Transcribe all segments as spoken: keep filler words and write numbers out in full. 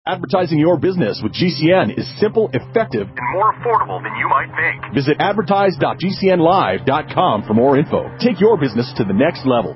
Advertising your business with G C N is simple, effective, and more affordable than you might think. Visit advertise dot g c n live dot com for more info. Take your business to the next level.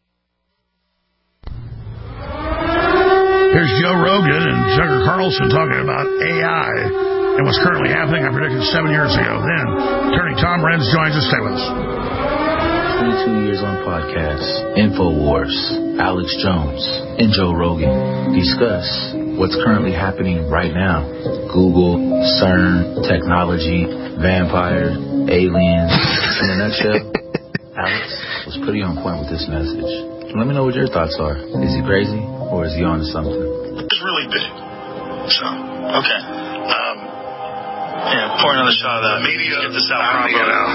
Here's Joe Rogan and Tucker Carlson talking about A I and what's currently happening. I predicted seven years ago. Then, attorney Tom Renz joins us. Stay with us. twenty-two years on podcasts, InfoWars, Alex Jones, and Joe Rogan discuss what's currently happening right now. Google, CERN, technology, vampires, aliens. In a nutshell, Alex was pretty on point with this message. Let me know what your thoughts are. Is he crazy or is he on to something? It's really big. So, okay. Um, yeah, pouring another shot of that. Media. Get this out. Uh, you know.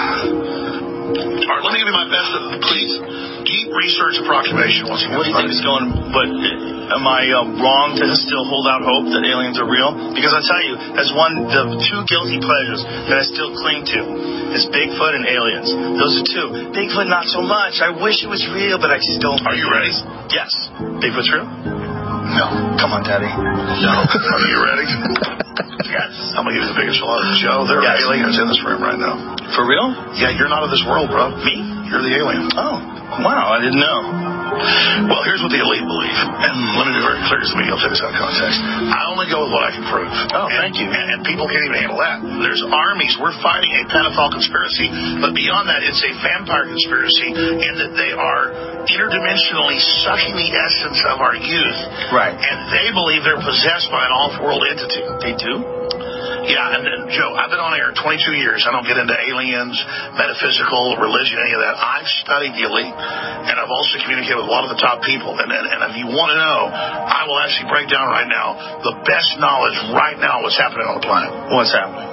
All right, let me give you my best, please. Deep research approximation. Once again, what do you think is going? But am I uh, wrong to still hold out hope that aliens are real? Because I tell you, as one the two guilty pleasures that I still cling to is Bigfoot and aliens. Those are two. Bigfoot, not so much. I wish it was real, but I just don't. Are you ready? Yes. Bigfoot's real? No. Come on, Daddy. No. Are you ready? Yes. I'm going to give you the biggest lie of the show. There are yes. aliens in this room right now. For real? Yeah, you're not of this world, bro. Me? You're the alien. Oh, wow. I didn't know. Well, here's what the elite believe. And let me be very clear, because I'll take this out of context. I only go with what I can prove. Oh, and, thank you. And, and people can't even handle that. There's armies. We're fighting a pedophile conspiracy. But beyond that, it's a vampire conspiracy in that they are interdimensionally sucking the essence of our youth. Right. And they believe they're possessed by an off-world entity. They do? Yeah, and then, Joe, I've been on air twenty-two years. I don't get into aliens, metaphysical, religion, any of that. I've studied the elite, and I've also communicated with a lot of the top people. And, and, and if you want to know, I will actually break down right now the best knowledge right now what's happening on the planet. What's happening?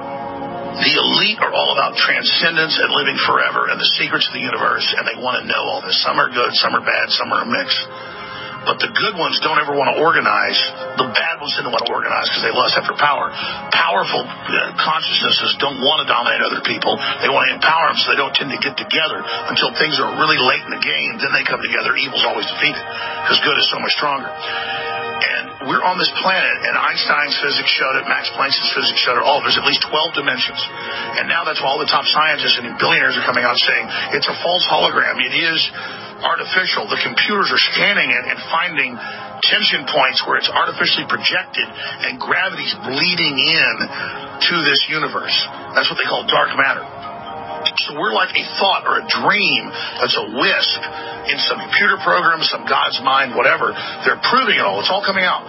The elite are all about transcendence and living forever and the secrets of the universe, and they want to know all this. Some are good, some are bad, some are a mix. But the good ones don't ever want to organize. The bad ones didn't want to organize because they lust after power. Powerful uh, consciousnesses don't want to dominate other people. They want to empower them, so they don't tend to get together until things are really late in the game. Then they come together. Evil's always defeated because good is so much stronger. And we're on this planet, and Einstein's physics showed it, Max Planck's physics showed it, all. There's at least twelve dimensions. And now that's why all the top scientists and billionaires are coming out saying it's a false hologram. It is artificial. The computers are scanning it and finding tension points where it's artificially projected and gravity's bleeding in to this universe. That's what they call dark matter. So we're like a thought or a dream that's a wisp in some computer program, some God's mind, whatever. They're proving it all. It's all coming out.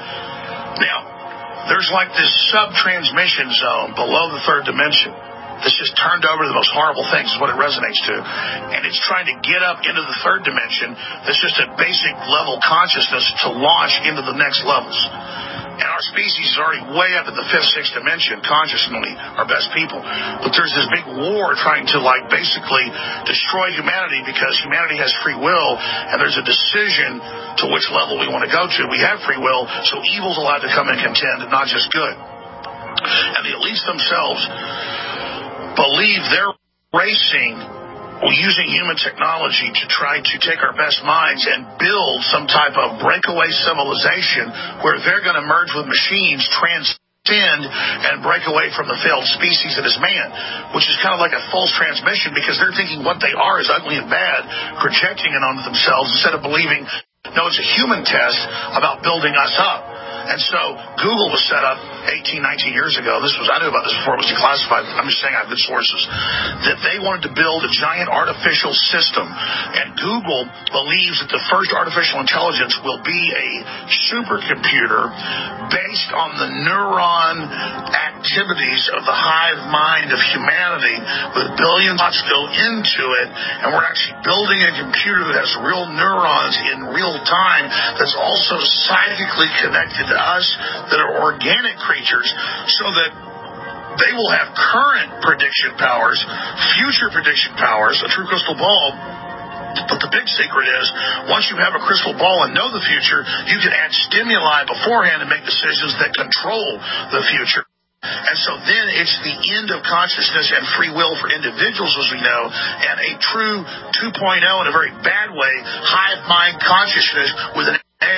Now, there's like this sub-transmission zone below the third dimension that's just turned over to the most horrible things is what it resonates to. And it's trying to get up into the third dimension. That's just a basic level consciousness to launch into the next levels. And our species is already way up at the fifth, sixth dimension, consciously, our best people. But there's this big war trying to, like, basically destroy humanity because humanity has free will, and there's a decision to which level we want to go to. We have free will, so evil's allowed to come and contend, and not just good. And the elites themselves believe they're racing using human technology to try to take our best minds and build some type of breakaway civilization where they're going to merge with machines, transcend, and break away from the failed species that is man, which is kind of like a false transmission because they're thinking what they are is ugly and bad, projecting it onto themselves instead of believing, no, it's a human test about building us up. And so Google was set up eighteen, nineteen years ago. This was I knew about this before it was declassified. I'm just saying I have good sources. That they wanted to build a giant artificial system. And Google believes that the first artificial intelligence will be a supercomputer based on the neuron activities of the hive mind of humanity with billions of thoughts go into it. And we're actually building a computer that has real neurons in real time that's also psychically connected to us that are organic creatures so that they will have current prediction powers, future prediction powers, a true crystal ball. But the big secret is, once you have a crystal ball and know the future, you can add stimuli beforehand and make decisions that control the future. And so then it's the end of consciousness and free will for individuals, as we know, and a true two point oh in a very bad way, hive mind consciousness with an A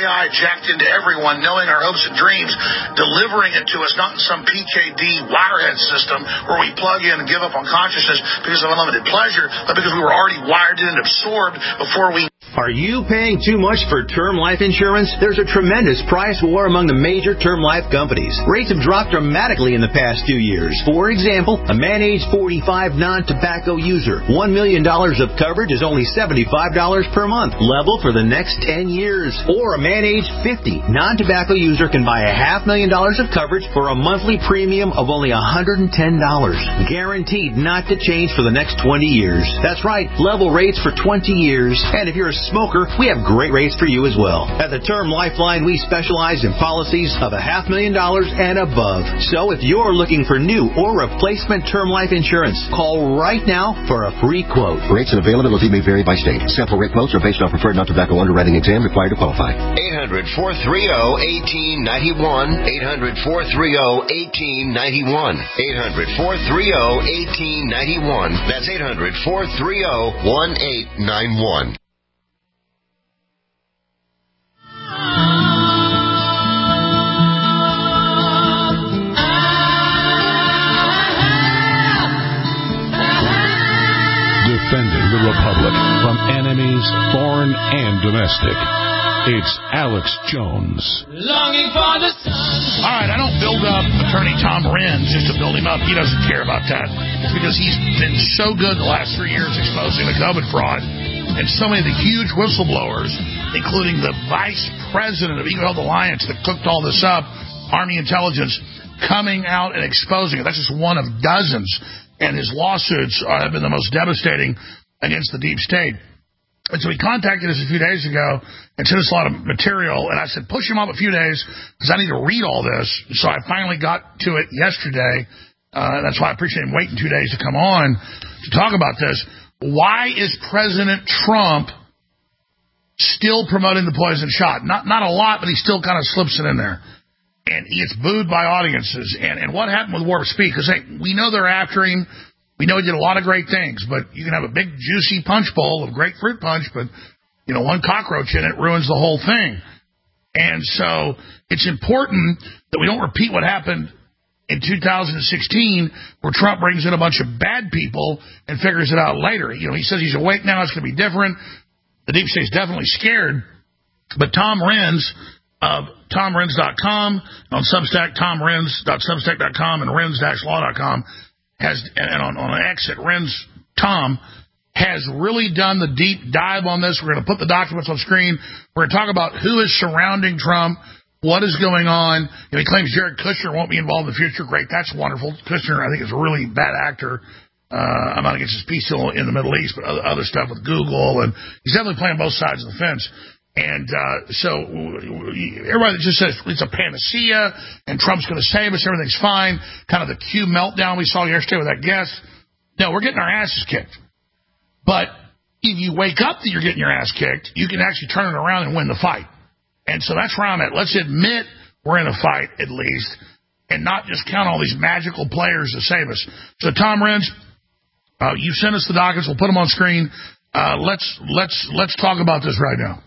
I jacked into everyone, knowing our hopes and dreams, delivering it to us, not in some P K D wirehead system where we plug in and give up on consciousness because of unlimited pleasure, but because we were already wired in and absorbed before we... Are you paying too much for term life insurance? There's a tremendous price war among the major term life companies. Rates have dropped dramatically in the past two years. For example, a man age forty-five non-tobacco user, one million dollars of coverage is only seventy-five dollars per month, level for the next ten years. Or a man age fifty non-tobacco user can buy a half million dollars of coverage for a monthly premium of only one hundred ten dollars. Guaranteed not to change for the next twenty years. That's right, level rates for twenty years. And if you're a smoker, we have great rates for you as well. At the Term Lifeline, we specialize in policies of a half million dollars and above. So if you're looking for new or replacement term life insurance, call right now for a free quote. Rates and availability may vary by state. Sample rate quotes are based on preferred non-tobacco underwriting exam required to qualify. eight hundred, four three zero, one eight nine one. eight hundred, four three zero, one eight nine one. eight hundred, four three zero, one eight nine one. That's eight hundred, four three zero, one eight nine one. Defending the Republic from enemies, foreign and domestic. It's Alex Jones. Longing for the sun. All right, I don't build up Attorney Tom Renz just to build him up. He doesn't care about that. It's because he's been so good the last three years exposing the COVID fraud and so many of the huge whistleblowers, including the vice president of Eagle Health Alliance that cooked all this up, Army Intelligence, coming out and exposing it. That's just one of dozens. And his lawsuits are, have been the most devastating against the deep state. And so he contacted us a few days ago and sent us a lot of material. And I said, push him off a few days because I need to read all this. So I finally got to it yesterday. Uh, that's why I appreciate him waiting two days to come on to talk about this. Why is President Trump still promoting the poison shot? Not not a lot, but he still kind of slips it in there. And he gets booed by audiences. And, and what happened with Warp Speed? Because hey, we know they're after him. We know he did a lot of great things. But you can have a big, juicy punch bowl of great fruit punch, but, you know, one cockroach in it ruins the whole thing. And so it's important that we don't repeat what happened in two thousand sixteen where Trump brings in a bunch of bad people and figures it out later. You know, he says he's awake now. It's going to be different. The deep state's definitely scared. But Tom Renz of tom renz dot com, on Substack, tom renz dot substack dot com, and renz dash law dot com, has, and on, on an X at Renz Tom, has really done the deep dive on this. We're going to put the documents on screen. We're going to talk about who is surrounding Trump, what is going on. You know, he claims Jared Kushner won't be involved in the future. Great, that's wonderful. Kushner, I think, is a really bad actor. Uh, I'm not against his peace deal in the Middle East, but other, other stuff with Google, and he's definitely playing both sides of the fence. And uh, so everybody just says it's a panacea and Trump's going to save us, everything's fine, kind of the Q meltdown we saw yesterday with that guest. No, we're getting our asses kicked. But if you wake up that you're getting your ass kicked, you can actually turn it around and win the fight. And so that's where I'm at. Let's admit we're in a fight at least and not just count all these magical players to save us. So Tom Renz, uh, you sent us the documents. We'll put them on screen. Uh, let's, let's, let's talk about this right now.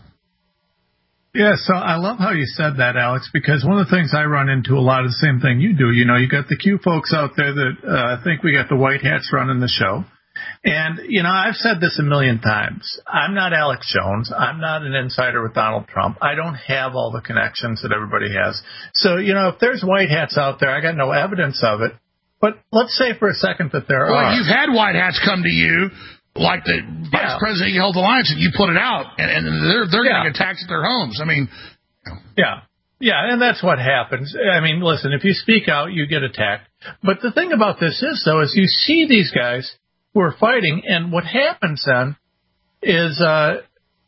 Yeah, so I love how you said that, Alex, because one of the things I run into a lot of the same thing you do. You know, you got the Q folks out there that uh, think we got the white hats running the show. And, you know, I've said this a million times. I'm not Alex Jones. I'm not an insider with Donald Trump. I don't have all the connections that everybody has. So, you know, if there's white hats out there, I got no evidence of it. But let's say for a second that there well, are. You've had white hats come to you. Like the vice yeah. president of Eagle Health Alliance, and you put it out, and, and they're they're yeah. getting attacked at their homes. I mean, you know. yeah, yeah, and that's what happens. I mean, listen, if you speak out, you get attacked. But the thing about this is, though, is you see these guys who are fighting, and what happens then is uh,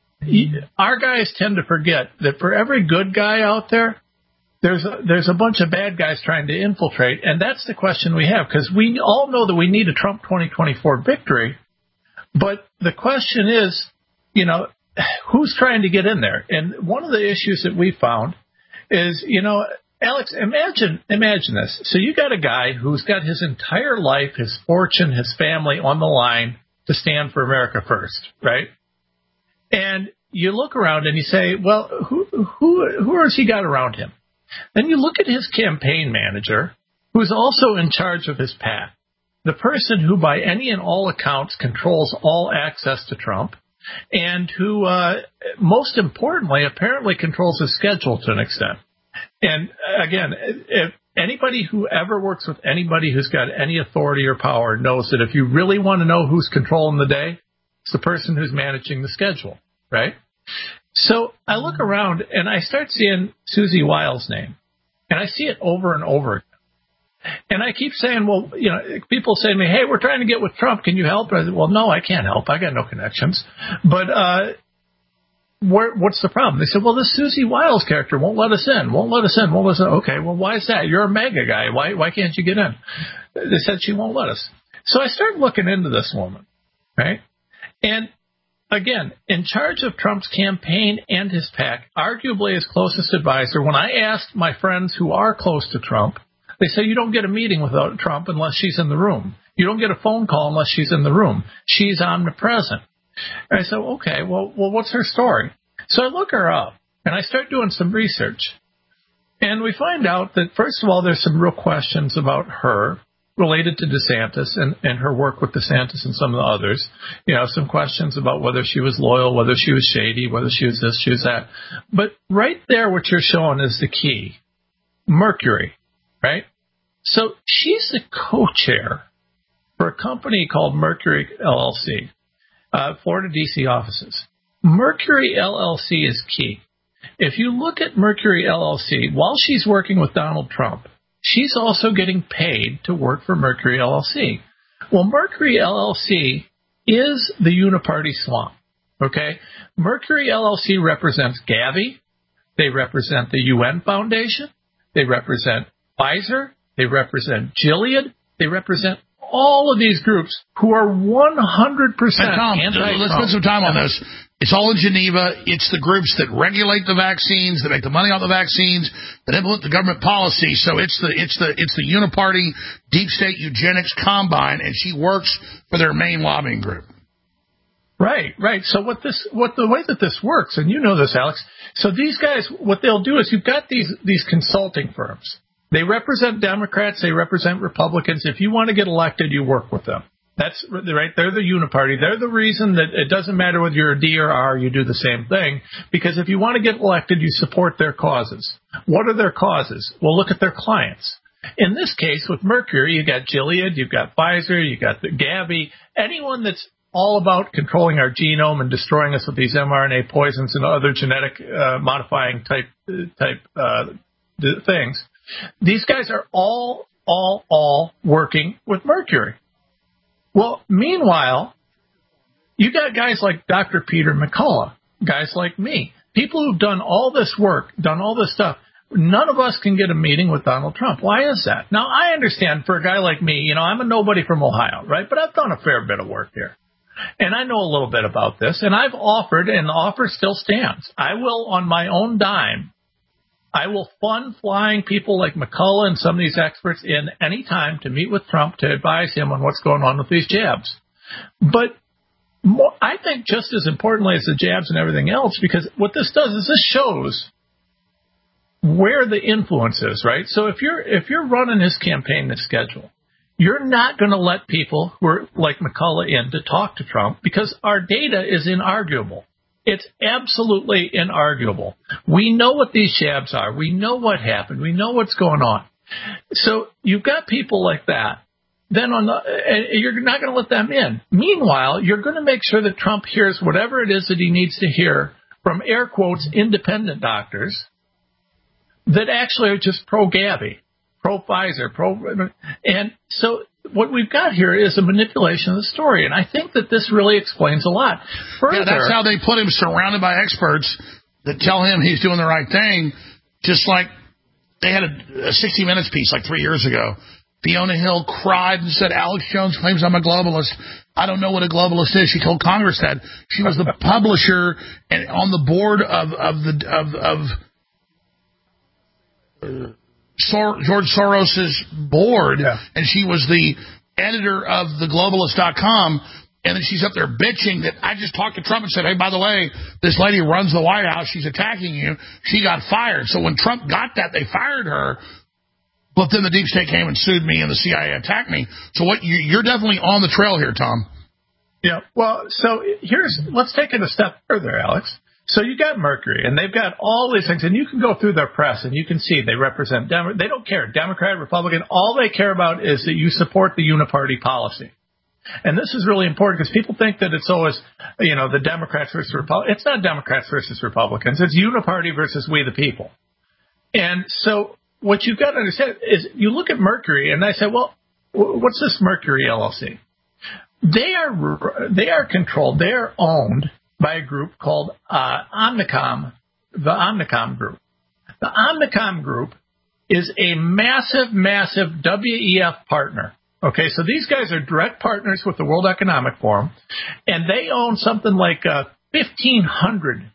our guys tend to forget that for every good guy out there, there's a, there's a bunch of bad guys trying to infiltrate, and that's the question we have, because we all know that we need a Trump twenty twenty-four victory. But the question is, you know, who's trying to get in there? And one of the issues that we found is, you know, Alex, imagine imagine this. So you got a guy who's got his entire life, his fortune, his family on the line to stand for America first, right? And you look around and you say, well, who who who has he got around him? Then you look at his campaign manager, who's also in charge of his PAC, the person who by any and all accounts controls all access to Trump, and who, uh, most importantly, apparently controls his schedule to an extent. And again, if anybody who ever works with anybody who's got any authority or power knows that if you really want to know who's controlling the day, it's the person who's managing the schedule, right? So I look around and I start seeing Susie Wiles' name, and I see it over and over again. And I keep saying, well, you know, people say to me, hey, we're trying to get with Trump. Can you help? And I said, well, no, I can't help. I got no connections. But uh, where, what's the problem? They said, well, this Susie Wiles character won't let us in, won't let us in, won't let us in. Okay, well, why is that? You're a MAGA guy. Why, why can't you get in? They said she won't let us. So I started looking into this woman, right? And again, in charge of Trump's campaign and his PAC, arguably his closest advisor, when I asked my friends who are close to Trump, they say you don't get a meeting without Trump unless she's in the room. You don't get a phone call unless she's in the room. She's omnipresent. And I said, okay, well, well, what's her story? So I look her up, and I start doing some research. And we find out that, first of all, there's some real questions about her related to DeSantis and, and her work with DeSantis and some of the others. You know, some questions about whether she was loyal, whether she was shady, whether she was this, she was that. But right there, what you're showing is the key. Mercury. Right? So she's the co-chair for a company called Mercury L L C, uh, Florida D C offices. Mercury L L C is key. If you look at Mercury L L C, while she's working with Donald Trump, she's also getting paid to work for Mercury L L C. Well, Mercury L L C is the uniparty swamp. Okay? Mercury L L C represents Gavi. They represent the U N Foundation. They represent Pfizer, they represent Gilead, they represent all of these groups who are one hundred percent Tom, anti-Trump. Let's spend some time on this. It's all in Geneva. It's the groups that regulate the vaccines, that make the money off the vaccines, that implement the government policy. So it's the it's the it's the uniparty deep state eugenics combine, and she works for their main lobbying group. Right, right. So what this, what the way that this works, and you know this, Alex. So these guys, what they'll do is you've got these these consulting firms. They represent Democrats. They represent Republicans. If you want to get elected, you work with them. That's right. They're the uniparty. They're the reason that it doesn't matter whether you're a D or R, you do the same thing. Because if you want to get elected, you support their causes. What are their causes? Well, look at their clients. In this case, with Mercury, you got Gilead, you've got Pfizer, you got the Gavi, anyone that's all about controlling our genome and destroying us with these mRNA poisons and other genetic uh, modifying type type uh, things. These guys are all, all, all working with Mercury. Well, meanwhile, you got guys like Doctor Peter McCullough, guys like me, people who've done all this work, done all this stuff. None of us can get a meeting with Donald Trump. Why is that? Now, I understand for a guy like me, you know, I'm a nobody from Ohio, right? But I've done a fair bit of work here. And I know a little bit about this. And I've offered, and the offer still stands. I will, on my own dime, I will fund flying people like McCullough and some of these experts in any time to meet with Trump to advise him on what's going on with these jabs. But more, I think just as importantly as the jabs and everything else, because what this does is this shows where the influence is, right? So if you're if you're running his campaign, this schedule, you're not going to let people who are like McCullough in to talk to Trump because our data is inarguable. It's absolutely inarguable. We know what these jabs are. We know what happened. We know what's going on. So you've got people like that. Then on the, you're not going to let them in. Meanwhile, you're going to make sure that Trump hears whatever it is that he needs to hear from air quotes independent doctors that actually are just pro-Gavi, pro-Pfizer, pro, and so what we've got here is a manipulation of the story, and I think that this really explains a lot. Further, yeah, that's how they put him surrounded by experts that tell him he's doing the right thing, just like they had a, a sixty minutes piece like three years ago. Fiona Hill cried and said, Alex Jones claims I'm a globalist. I don't know what a globalist is. She told Congress that. She was the publisher and on the board of, of the of, of uh, Sor- George Soros's board, yeah. And she was the editor of the globalist dot com. And then she's up there bitching that I just talked to Trump and said, hey, by the way, this lady runs the White House. She's attacking you. She got fired. So when Trump got that, they fired her. But then the deep state came and sued me and the C I A attacked me. So what you, you're definitely on the trail here, Tom. Yeah. Well, so here's, let's take it a step further, Alex. So you got Mercury, and they've got all these things, and you can go through their press, and you can see they represent, Dem- they don't care, Democrat, Republican, all they care about is that you support the uniparty policy. And this is really important because people think that it's always, you know, the Democrats versus Republicans. It's not Democrats versus Republicans. It's uniparty versus we the people. And so what you've got to understand is you look at Mercury, and I say, well, what's this Mercury L L C? They are, they are controlled, they are owned by a group called uh, Omnicom, the Omnicom Group. The Omnicom Group is a massive, massive W E F partner. Okay, so these guys are direct partners with the World Economic Forum, and they own something like uh, fifteen hundred,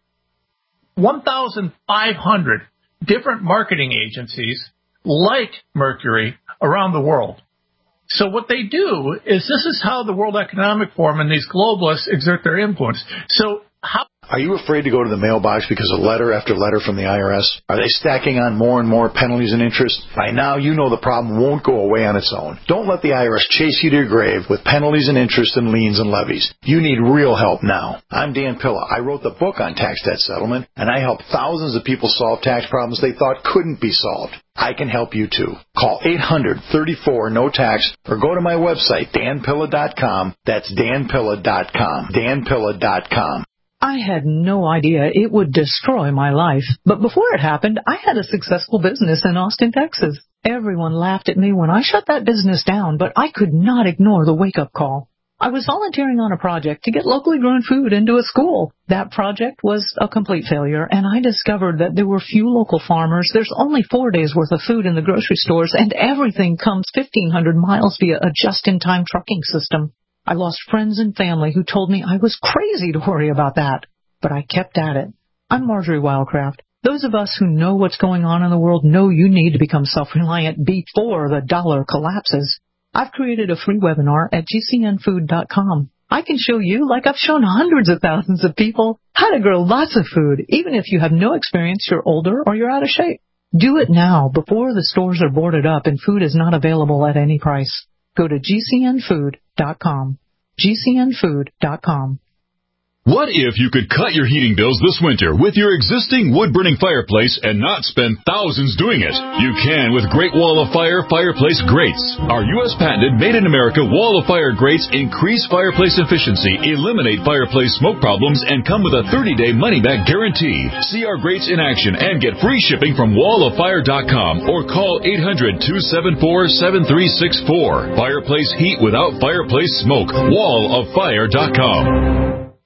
fifteen hundred different marketing agencies like Mercury around the world. So what they do is this is how the World Economic Forum and these globalists exert their influence. So how... Are you afraid to go to the mailbox because of letter after letter from the I R S? Are they stacking on more and more penalties and interest? By now, you know the problem won't go away on its own. Don't let the I R S chase you to your grave with penalties and interest and liens and levies. You need real help now. I'm Dan Pilla. I wrote the book on tax debt settlement, and I helped thousands of people solve tax problems they thought couldn't be solved. I can help you too. Call eight hundred, thirty-four, no tax or go to my website, dan pilla dot com. That's dan pilla dot com. dan pilla dot com. I had no idea it would destroy my life. But before it happened, I had a successful business in Austin, Texas. Everyone laughed at me when I shut that business down, but I could not ignore the wake-up call. I was volunteering on a project to get locally grown food into a school. That project was a complete failure, and I discovered that there were few local farmers. There's only four days' worth of food in the grocery stores, and everything comes fifteen hundred miles via a just-in-time trucking system. I lost friends and family who told me I was crazy to worry about that, but I kept at it. I'm Marjorie Wildcraft. Those of us who know what's going on in the world know you need to become self-reliant before the dollar collapses. I've created a free webinar at g c n food dot com. I can show you, like I've shown hundreds of thousands of people, how to grow lots of food, even if you have no experience, you're older, or you're out of shape. Do it now before the stores are boarded up and food is not available at any price. Go to g c n food dot com. g c n food dot com. What if you could cut your heating bills this winter with your existing wood-burning fireplace and not spend thousands doing it? You can with Great Wall of Fire fireplace grates. Our U S patented made-in-America Wall of Fire grates increase fireplace efficiency, eliminate fireplace smoke problems, and come with a thirty-day money-back guarantee. See our grates in action and get free shipping from wall of fire dot com or call eight hundred, two seven four, seven three six four. Fireplace heat without fireplace smoke. wall of fire dot com.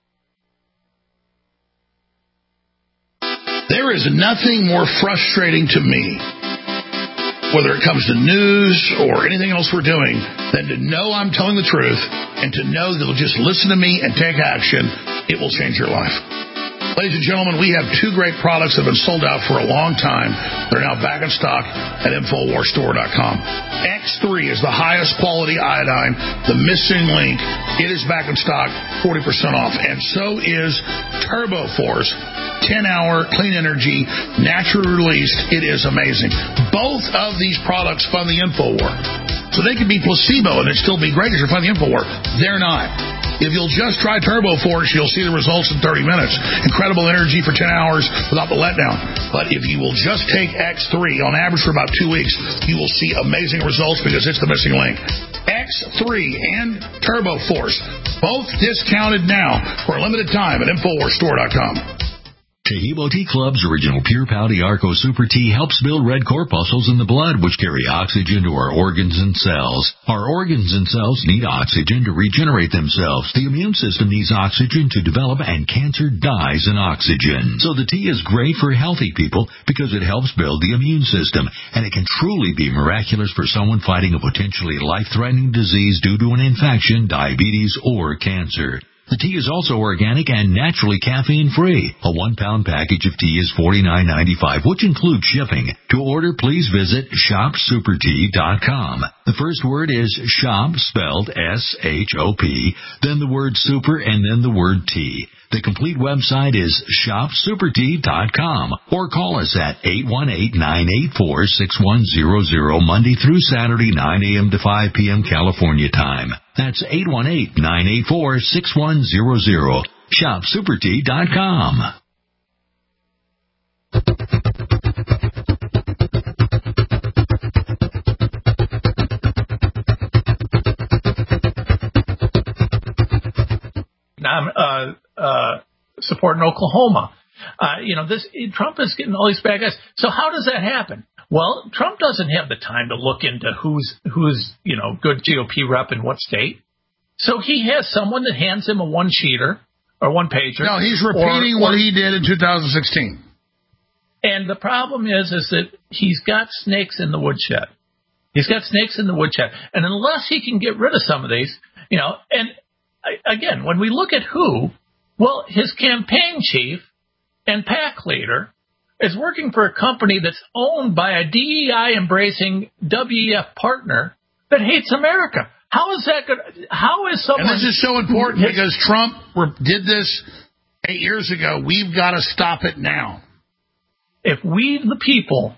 There is nothing more frustrating to me, whether it comes to news or anything else we're doing, than to know I'm telling the truth and to know that they'll just listen to me and take action. It will change your life. Ladies and gentlemen, we have two great products that have been sold out for a long time. They're now back in stock at infowars store dot com. X three is the highest quality iodine, the missing link. It is back in stock, forty percent off. And so is TurboForce, ten hour clean energy, naturally released. It is amazing. Both of these products fund the InfoWar. So they could be placebo and it'd still be great because you're funding the InfoWar. They're not. If you'll just try TurboForce, you'll see the results in thirty minutes. Incredible energy for ten hours without the letdown. But if you will just take X three, on average for about two weeks, you will see amazing results because it's the missing link. X three and TurboForce, both discounted now for a limited time at infowars store dot com. Tahibo Tea Club's original Pure Pouty Arco Super Tea helps build red corpuscles in the blood, which carry oxygen to our organs and cells. Our organs and cells need oxygen to regenerate themselves. The immune system needs oxygen to develop, and cancer dies in oxygen. So the tea is great for healthy people because it helps build the immune system, and it can truly be miraculous for someone fighting a potentially life-threatening disease due to an infection, diabetes, or cancer. The tea is also organic and naturally caffeine-free. A one-pound package of tea is forty-nine ninety-five, which includes shipping. To order, please visit shop super tea dot com. The first word is shop, spelled S H O P, then the word super, and then the word tea. The complete website is shop super tea dot com, or call us at eight one eight, nine eight four, six one zero zero Monday through Saturday, nine a.m. to five p.m. California time. That's eight one eight, nine eight four, six one zero zero. shop super tea dot com. I'm uh, uh, supporting Oklahoma. Uh, you know, this Trump is getting all these bad guys. So how does that happen? Well, Trump doesn't have the time to look into who's who's you know good G O P rep in what state. So he has someone that hands him a one-sheeter or one-pager. No, he's repeating or, what or, he did in two thousand sixteen. And the problem is, is that he's got snakes in the woodshed. He's got snakes in the woodshed, and unless he can get rid of some of these, you know, and again, when we look at who, well, his campaign chief and PAC leader is working for a company that's owned by a D E I-embracing W E F partner that hates America. How is that good? How is someone... And this is so important because Trump did this eight years ago. We've got to stop it now. If we, the people...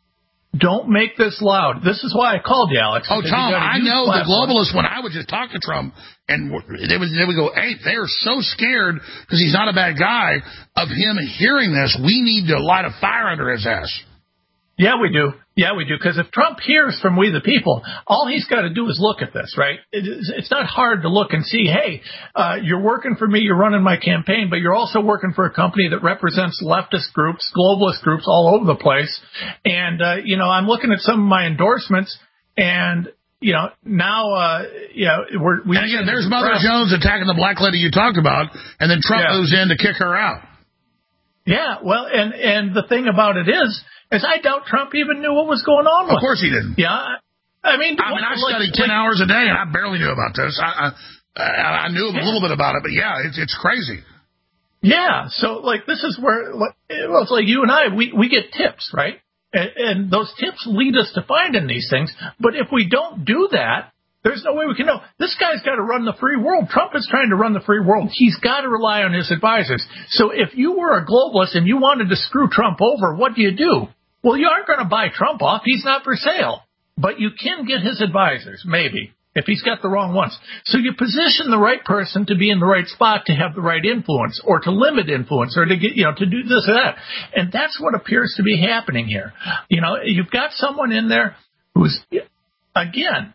don't make this loud. This is why I called you, Alex. Oh, Tom, I know platform. The globalists, when I would just talk to Trump, and they would, they would go, hey, they're so scared, because he's not a bad guy, of him hearing this. We need to light a fire under his ass. Yeah, we do. Yeah, we do. Because if Trump hears from we the people, all he's got to do is look at this, right? It is, it's not hard to look and see, hey, uh, you're working for me, you're running my campaign, but you're also working for a company that represents leftist groups, globalist groups all over the place. And, uh, you know, I'm looking at some of my endorsements, and, you know, now, uh, you know, we're... We and again, there's Mother Jones attacking the black lady you talked about, and then Trump yeah. moves in to kick her out. Yeah, well, and, and the thing about it is, is I doubt Trump even knew what was going on with Of course he didn't. Yeah, I mean... I mean, I studied like, ten hours a day, and I barely knew about this. I I, I knew yeah. a little bit about it, but yeah, it's, it's crazy. Yeah, so, like, this is where... Well, it's like you and I, we, we get tips, right? And, and those tips lead us to finding these things, but if we don't do that, there's no way we can know. This guy's got to run the free world. Trump is trying to run the free world. He's got to rely on his advisors. So if you were a globalist and you wanted to screw Trump over, what do you do? Well, you aren't going to buy Trump off. He's not for sale. But you can get his advisors, maybe, if he's got the wrong ones. So you position the right person to be in the right spot to have the right influence, or to limit influence, or to get, you know, to do this or that. And that's what appears to be happening here. You know, you've got someone in there who's, again,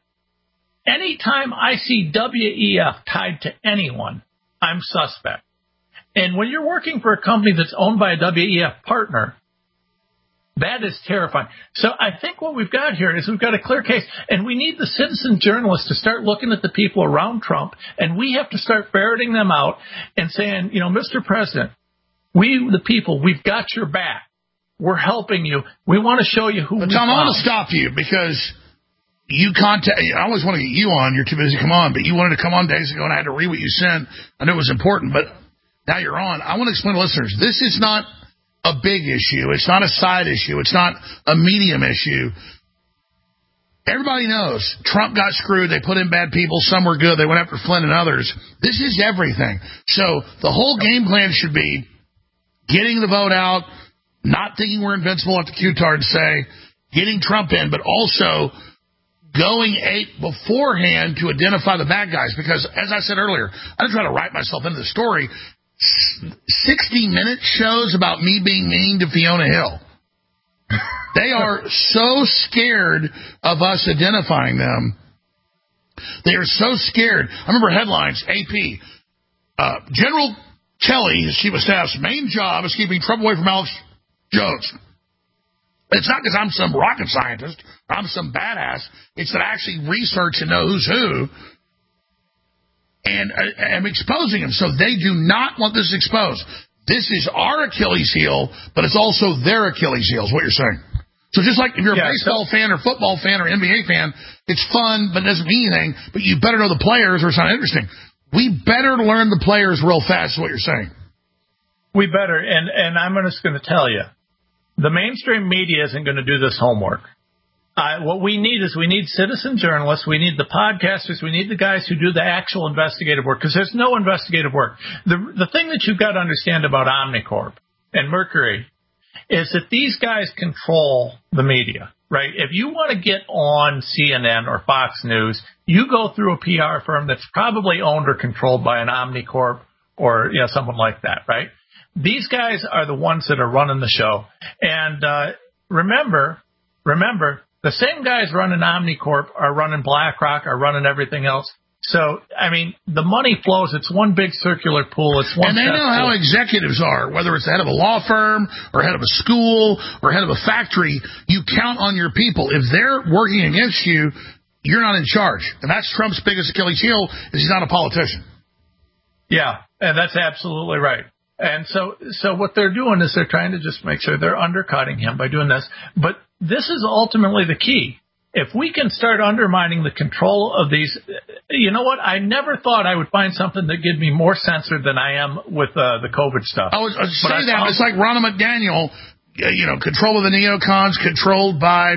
anytime I see W E F tied to anyone, I'm suspect. And when you're working for a company that's owned by a W E F partner, that is terrifying. So I think what we've got here is we've got a clear case, and we need the citizen journalists to start looking at the people around Trump, and we have to start ferreting them out and saying, you know, Mister President, we, the people, we've got your back. We're helping you. We want to show you who but we Tom, found. I want to stop you because you contact. I always want to get you on. You're too busy to come on, but you wanted to come on days ago, and I had to read what you sent. I knew it was important, but now you're on. I want to explain to listeners, this is not a big issue. It's not a side issue. It's not a medium issue. Everybody knows Trump got screwed. They put in bad people. Some were good. They went after Flynn and others. This is everything. So the whole game plan should be getting the vote out, not thinking we're invincible at the Q-tard say, getting Trump in, but also going eight beforehand to identify the bad guys. Because, as I said earlier, I didn't try to write myself into the story. sixty-minute shows about me being mean to Fiona Hill. They are so scared of us identifying them. They are so scared. I remember headlines, A P. Uh, General Kelly, his chief of staff's main job is keeping Trump away from Alex Jones. It's not because I'm some rocket scientist or I'm some badass. It's that I actually research and know who's who. And I'm exposing them. So they do not want this exposed. This is our Achilles heel, but it's also their Achilles heel is what you're saying. So just like if you're a yeah, baseball so, fan or football fan or N B A fan, it's fun, but it doesn't mean anything. But you better know the players or it's not interesting. We better learn the players real fast, is what you're saying. We better, and, and I'm just going to tell you, the mainstream media isn't going to do this homework. Uh, what we need is we need citizen journalists, we need the podcasters, we need the guys who do the actual investigative work, because there's no investigative work. The, the thing that you've got to understand about Omnicorp and Mercury is that these guys control the media, right? If you want to get on C N N or Fox News, you go through a P R firm that's probably owned or controlled by an Omnicorp or, you know, someone like that, right? These guys are the ones that are running the show. And uh, remember, remember, the same guys running Omnicorp are running BlackRock, are running everything else. So, I mean, the money flows. It's one big circular pool. It's one. And they know how executives are, whether it's the head of a law firm or head of a school or head of a factory. You count on your people. If they're working against you, you're not in charge. And that's Trump's biggest Achilles heel, is he's not a politician. Yeah, and that's absolutely right. And so, so what they're doing is they're trying to just make sure they're undercutting him by doing this. But this is ultimately the key. If we can start undermining the control of these, you know what? I never thought I would find something that gave me more censored than I am with uh, the COVID stuff. I was, I was saying that. It's like Ronna McDaniel, you know, control of the neocons, controlled by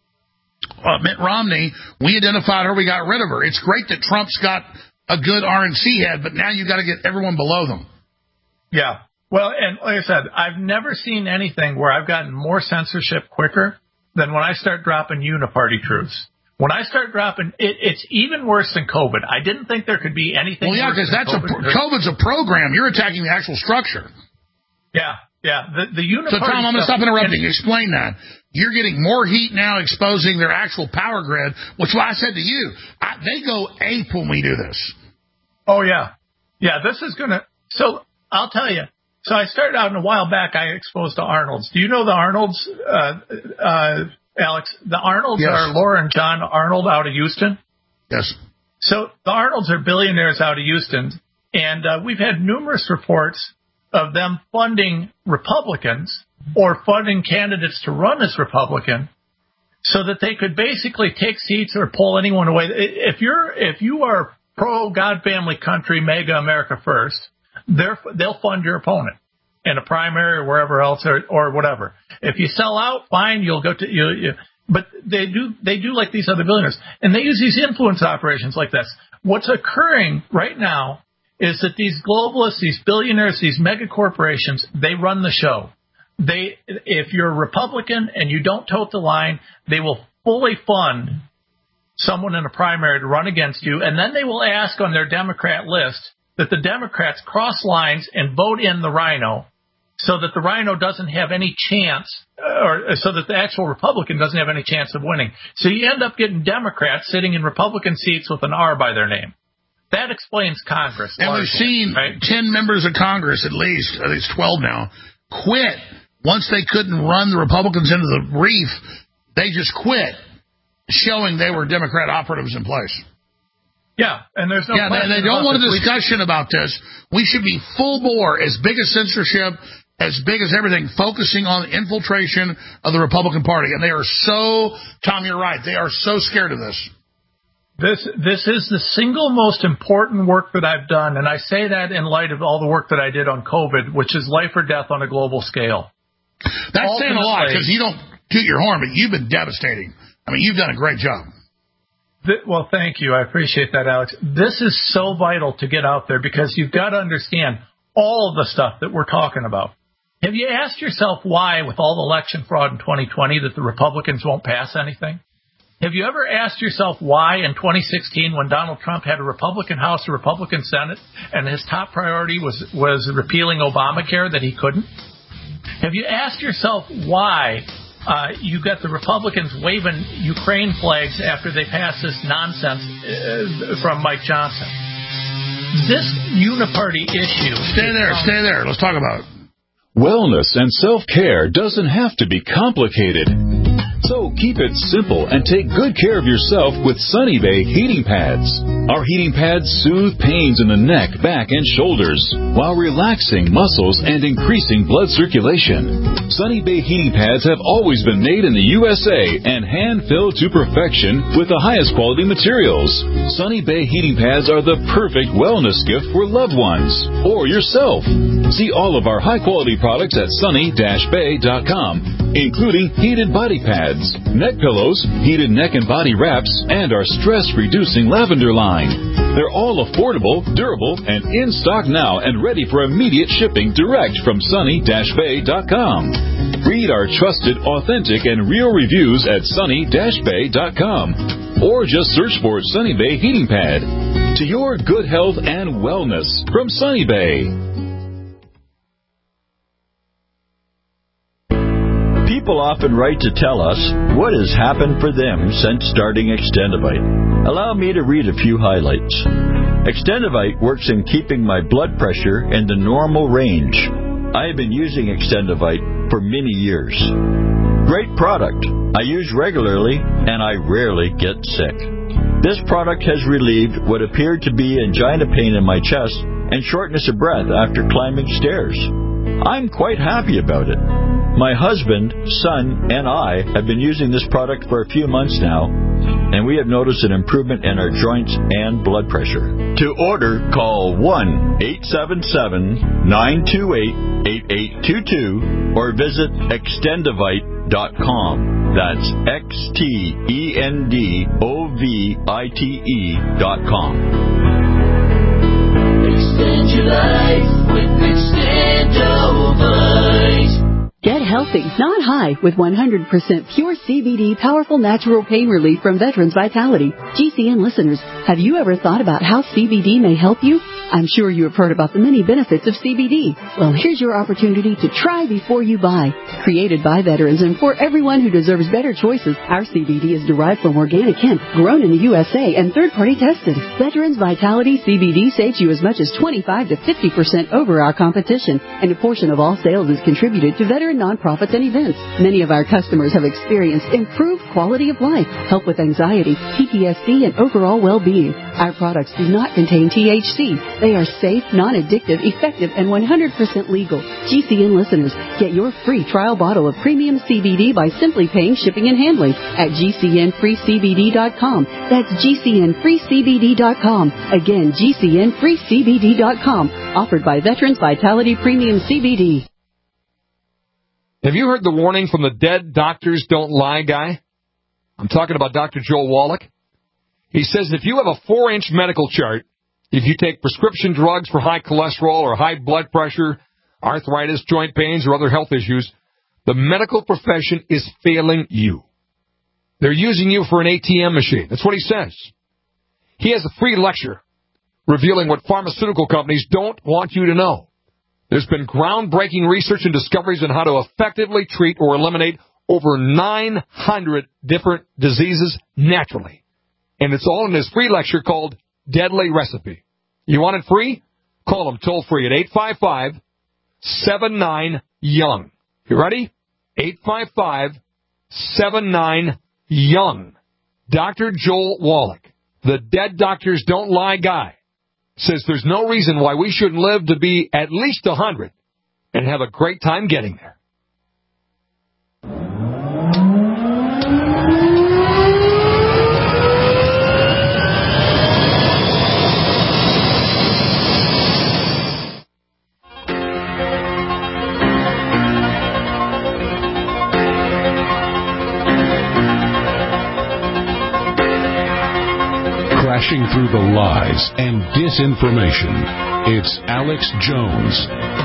uh, Mitt Romney. We identified her. We got rid of her. It's great that Trump's got a good R N C head, but now you got to get everyone below them. Yeah. Well, and like I said, I've never seen anything where I've gotten more censorship quicker than when I start dropping uniparty truths. When I start dropping, it, it's even worse than COVID. I didn't think there could be anything. Well, yeah, because that's COVID. a COVID's a program. You're attacking the actual structure. Yeah, yeah. The the uniparty. So Tom, I'm going to stuff, stop interrupting. And, Explain that. You're getting more heat now, exposing their actual power grid, which is why I said to you, I, they go ape when we do this. Oh yeah, yeah. This is gonna. So I'll tell you. So I started out, and a while back, I exposed to Arnold's. Do you know the Arnold's, uh, uh, Alex? The Arnold's yes. are Laura and John Arnold out of Houston. Yes. So the Arnold's are billionaires out of Houston, and uh, we've had numerous reports of them funding Republicans or funding candidates to run as Republican so that they could basically take seats or pull anyone away. If you're, if you are pro God, family, country, MAGA, America first, They're, they'll fund your opponent in a primary or wherever else or, or whatever. If you sell out, fine, you'll go to you, you. But they do they do like these other billionaires, and they use these influence operations like this. What's occurring right now is that these globalists, these billionaires, these mega corporations, they run the show. They, if you're a Republican and you don't tote the line, they will fully fund someone in a primary to run against you, and then they will ask on their Democrat list that the Democrats cross lines and vote in the rhino so that the rhino doesn't have any chance, or so that the actual Republican doesn't have any chance of winning. So you end up getting Democrats sitting in Republican seats with an R by their name. That explains Congress. And we've seen right? ten members of Congress, at least, I think it's twelve now, quit. Once they couldn't run the Republicans into the reef, they just quit, showing they were Democrat operatives in place. Yeah, and there's no. Yeah, they, they don't want a discussion about this. We should be full bore, as big as censorship, as big as everything, focusing on the infiltration of the Republican Party. And they are so, Tom, you're right, they are so scared of this. This this is the single most important work that I've done, and I say that in light of all the work that I did on COVID, which is life or death on a global scale. That's Ultimately, saying a lot, because you don't toot your horn, but you've been devastating. I mean, you've done a great job. Well, thank you. I appreciate that, Alex. This is so vital to get out there because you've got to understand all of the stuff that we're talking about. Have you asked yourself why, with all the election fraud in twenty twenty, that the Republicans won't pass anything? Have you ever asked yourself why in twenty sixteen, when Donald Trump had a Republican House, a Republican Senate, and his top priority was, was repealing Obamacare, that he couldn't? Have you asked yourself why Uh, you got the Republicans waving Ukraine flags after they passed this nonsense uh, from Mike Johnson? This uniparty issue. Stay there, stay there. Let's talk about it. Wellness and self-care doesn't have to be complicated. So keep it simple and take good care of yourself with Sunny Bay heating pads. Our heating pads soothe pains in the neck, back, and shoulders while relaxing muscles and increasing blood circulation. Sunny Bay heating pads have always been made in the U S A and hand-filled to perfection with the highest quality materials. Sunny Bay heating pads are the perfect wellness gift for loved ones or yourself. See all of our high-quality products at sunny dash bay dot com, including heated body pads, neck pillows, heated neck and body wraps, and our stress-reducing lavender line. They're all affordable, durable, and in stock now and ready for immediate shipping direct from sunny dash bay dot com. Read our trusted, authentic, and real reviews at sunny dash bay dot com. Or just search for Sunny Bay Heating Pad. To your good health and wellness from Sunny Bay. People often write to tell us what has happened for them since starting Extendivite. Allow me to read a few highlights. Extendivite works in keeping my blood pressure in the normal range. I have been using Extendivite for many years. Great product. I use regularly and I rarely get sick. This product has relieved what appeared to be angina pain in my chest and shortness of breath after climbing stairs. I'm quite happy about it. My husband, son, and I have been using this product for a few months now, and we have noticed an improvement in our joints and blood pressure. To order, call one eight seven seven, nine two eight, eight eight two two or visit extendivite dot com. That's X T E N D O V I T E dot com. Extend your life with Extendivite. Get healthy, not high, with one hundred percent pure C B D powerful natural pain relief from Veterans Vitality. G C N listeners, have you ever thought about how C B D may help you? I'm sure you have heard about the many benefits of C B D. Well, here's your opportunity to try before you buy. Created by veterans and for everyone who deserves better choices, our C B D is derived from organic hemp, grown in the U S A, and third-party tested. Veterans Vitality C B D saves you as much as twenty-five to fifty percent over our competition, and a portion of all sales is contributed to veteran nonprofits and events. Many of our customers have experienced improved quality of life, help with anxiety, P T S D, and overall well-being. Our products do not contain T H C. They are safe, non-addictive, effective, and one hundred percent legal. G C N listeners, get your free trial bottle of premium C B D by simply paying shipping and handling at G C N free C B D dot com. That's G C N free C B D dot com. Again, G C N free C B D dot com. Offered by Veterans Vitality Premium C B D. Have you heard the warning from the Dead Doctors Don't Lie guy? I'm talking about Doctor Joel Wallach. He says if you have a four-inch medical chart, if you take prescription drugs for high cholesterol or high blood pressure, arthritis, joint pains, or other health issues, the medical profession is failing you. They're using you for an A T M machine. That's what he says. He has a free lecture revealing what pharmaceutical companies don't want you to know. There's been groundbreaking research and discoveries on how to effectively treat or eliminate over nine hundred different diseases naturally. And it's all in his free lecture called Deadly Recipe. You want it free? Call him toll free at eight five five, seven nine, young. You ready? eight five five, seven nine, young. Doctor Joel Wallach, the Dead Doctors Don't Lie guy, says there's no reason why we shouldn't live to be at least one hundred and have a great time getting there. Crashing through the lies and disinformation, it's Alex Jones.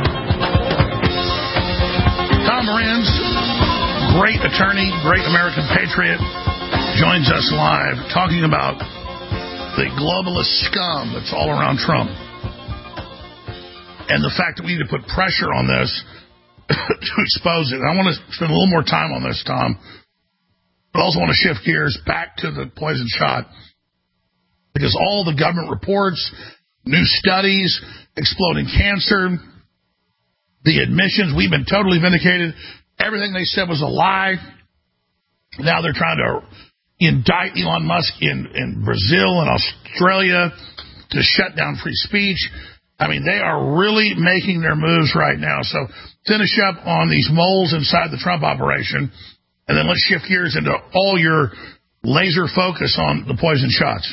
Tom Renz, great attorney, great American patriot, joins us live talking about the globalist scum that's all around Trump and the fact that we need to put pressure on this to expose it. I want to spend a little more time on this, Tom, but I also want to shift gears back to the poison shot. Because all the government reports, new studies, exploding cancer, the admissions, we've been totally vindicated. Everything they said was a lie. Now they're trying to indict Elon Musk in, in Brazil and Australia to shut down free speech. I mean, they are really making their moves right now. So finish up on these moles inside the Trump operation, and then let's shift gears into all your laser focus on the poison shots.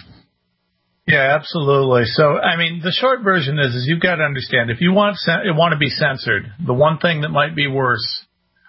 Yeah, absolutely. So, I mean, the short version is, is you've got to understand, if you want want to be censored, the one thing that might be worse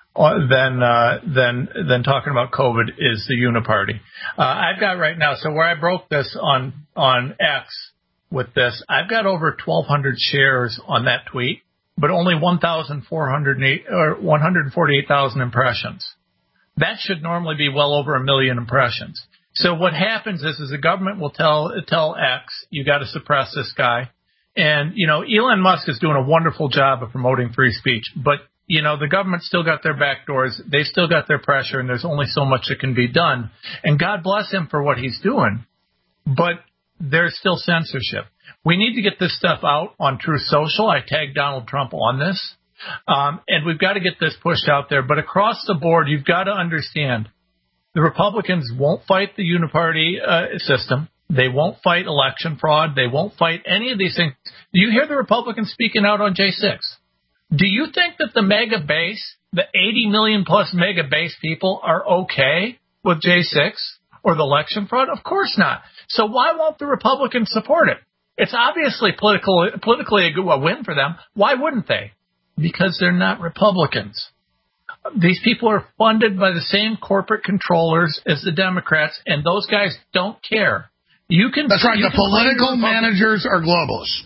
than uh, than than talking about COVID is the Uniparty. Uh, I've got right now, so where I broke this on on X with this, I've got over twelve hundred shares on that tweet, but only one thousand four hundred eight or one hundred forty-eight thousand impressions. That should normally be well over a million impressions. So what happens is, is the government will tell tell X, you got to suppress this guy. And, you know, Elon Musk is doing a wonderful job of promoting free speech. But, you know, the government still got their back doors. They still got their pressure, and there's only so much that can be done. And God bless him for what he's doing. But there's still censorship. We need to get this stuff out on Truth Social. I tagged Donald Trump on this. Um, and we've got to get this pushed out there. But across the board, you've got to understand, the Republicans won't fight the uniparty uh, system. They won't fight election fraud. They won't fight any of these things. Do you hear the Republicans speaking out on J six? Do you think that the mega base, the eighty million plus mega base people, are okay with J six or the election fraud? Of course not. So why won't the Republicans support it? It's obviously political, politically a, good, a win for them. Why wouldn't they? Because they're not Republicans. These people are funded by the same corporate controllers as the Democrats, and those guys don't care. You can. That's right. You the political managers are globalists.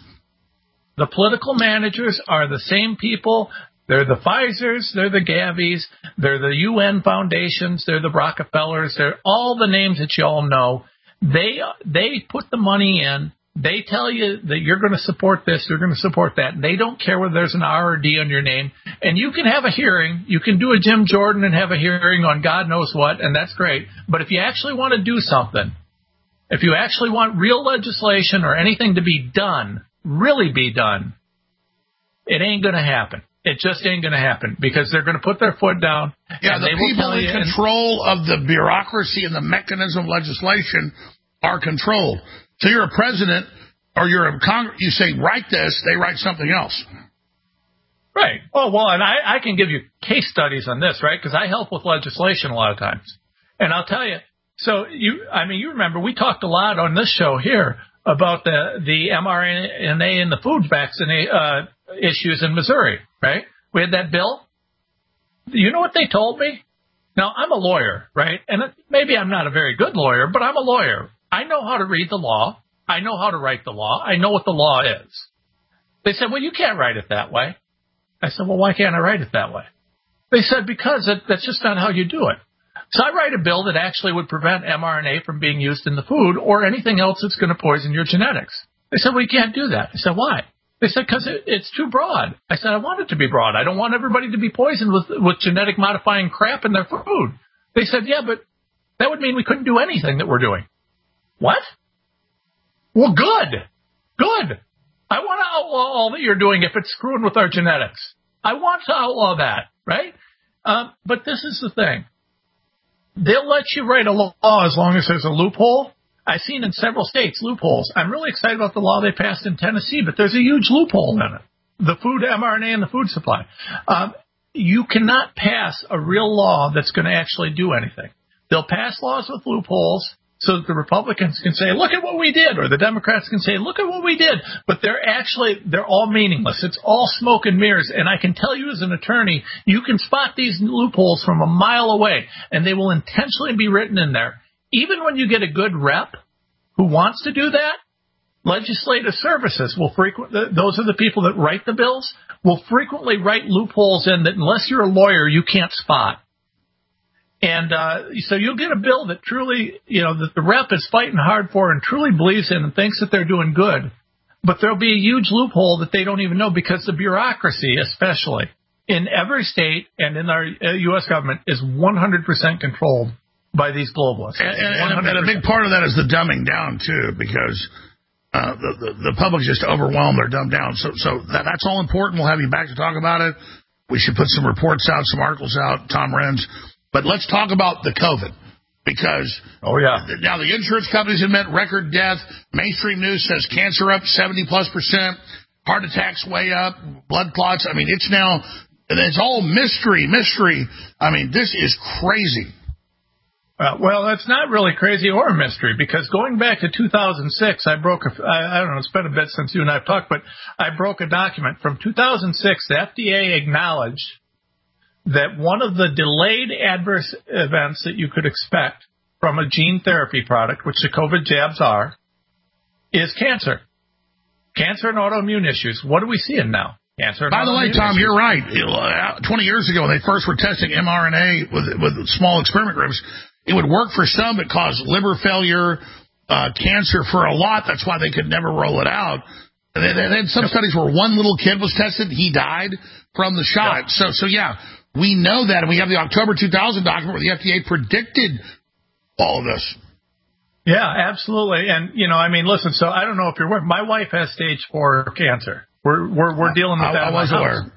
The political managers are the same people. They're the Pfizers. They're the Gavis. They're the U N foundations. They're the Rockefellers. They're all the names that you all know. They they put the money in. They tell you that you're going to support this, you're going to support that. They don't care whether there's an R or D on your name. And you can have a hearing. You can do a Jim Jordan and have a hearing on God knows what, and that's great. But if you actually want to do something, if you actually want real legislation or anything to be done, really be done, it ain't going to happen. It just ain't going to happen because they're going to put their foot down. Yeah, and the they will people tell in you control and, of the bureaucracy and the mechanism of legislation are controlled. So you're a president or you're a Congress, you say, write this, they write something else. Right. Oh, well, and I, I can give you case studies on this, right? Because I help with legislation a lot of times. And I'll tell you, so you, I mean, you remember we talked a lot on this show here about the, the mRNA and the food vaccine uh, issues in Missouri, right? We had that bill. You know what they told me? Now, I'm a lawyer, right? And maybe I'm not a very good lawyer, but I'm a lawyer. I know how to read the law. I know how to write the law. I know what the law is. They said, well, you can't write it that way. I said, well, why can't I write it that way? They said, because it, that's just not how you do it. So I write a bill that actually would prevent mRNA from being used in the food or anything else that's going to poison your genetics. They said, well, you can't do that. I said, why? They said, because it, it's too broad. I said, I want it to be broad. I don't want everybody to be poisoned with, with genetic modifying crap in their food. They said, yeah, but that would mean we couldn't do anything that we're doing. What? Well, good. Good. I want to outlaw all that you're doing if it's screwing with our genetics. I want to outlaw that, right? Um, but this is the thing. They'll let you write a law as long as there's a loophole. I've seen in several states loopholes. I'm really excited about the law they passed in Tennessee, but there's a huge loophole in it. The food mRNA and the food supply. Um, you cannot pass a real law that's going to actually do anything. They'll pass laws with loopholes so that the Republicans can say, look at what we did, or the Democrats can say, look at what we did. But they're actually, they're all meaningless. It's all smoke and mirrors. And I can tell you as an attorney, you can spot these loopholes from a mile away, and they will intentionally be written in there. Even when you get a good rep who wants to do that, legislative services will frequent, those are the people that write the bills, will frequently write loopholes in that unless you're a lawyer, you can't spot. And uh, so you'll get a bill that truly, you know, that the rep is fighting hard for and truly believes in and thinks that they're doing good. But there'll be a huge loophole that they don't even know because the bureaucracy, especially in every state and in our U S government, is one hundred percent controlled by these globalists. And, and, and a big part of that is the dumbing down, too, because uh, the, the, the public just overwhelmed. They're dumbed down. So, so that, that's all important. We'll have you back to talk about it. We should put some reports out, some articles out. Tom Renz But let's talk about the COVID. Because oh yeah, now the insurance companies have met record death. Mainstream news says cancer up seventy plus percent, heart attacks way up, blood clots. I mean, it's now, it's all mystery, mystery. I mean, this is crazy. Uh, well, it's not really crazy or a mystery, because going back to two thousand six, I broke a, I, I don't know, it's been a bit since you and I have talked, but I broke a document from two thousand six. The F D A acknowledged that one of the delayed adverse events that you could expect from a gene therapy product, which the COVID jabs are, is cancer. Cancer and autoimmune issues. What are we seeing now? Cancer and By the way, Tom, issues. you're right. twenty years ago, when they first were testing mRNA with, with small experiment groups, it would work for some, but cause liver failure, uh, cancer for a lot. That's why they could never roll it out. And then, then some yep. studies where one little kid was tested, he died from the shot. Yep. So, so yeah. We know that, and we have the October two thousand document where the F D A predicted all of this. Yeah, absolutely. And, you know, I mean, listen, so I don't know if you're aware. My wife has stage four cancer. We're we're we're dealing with I, that. I was aware.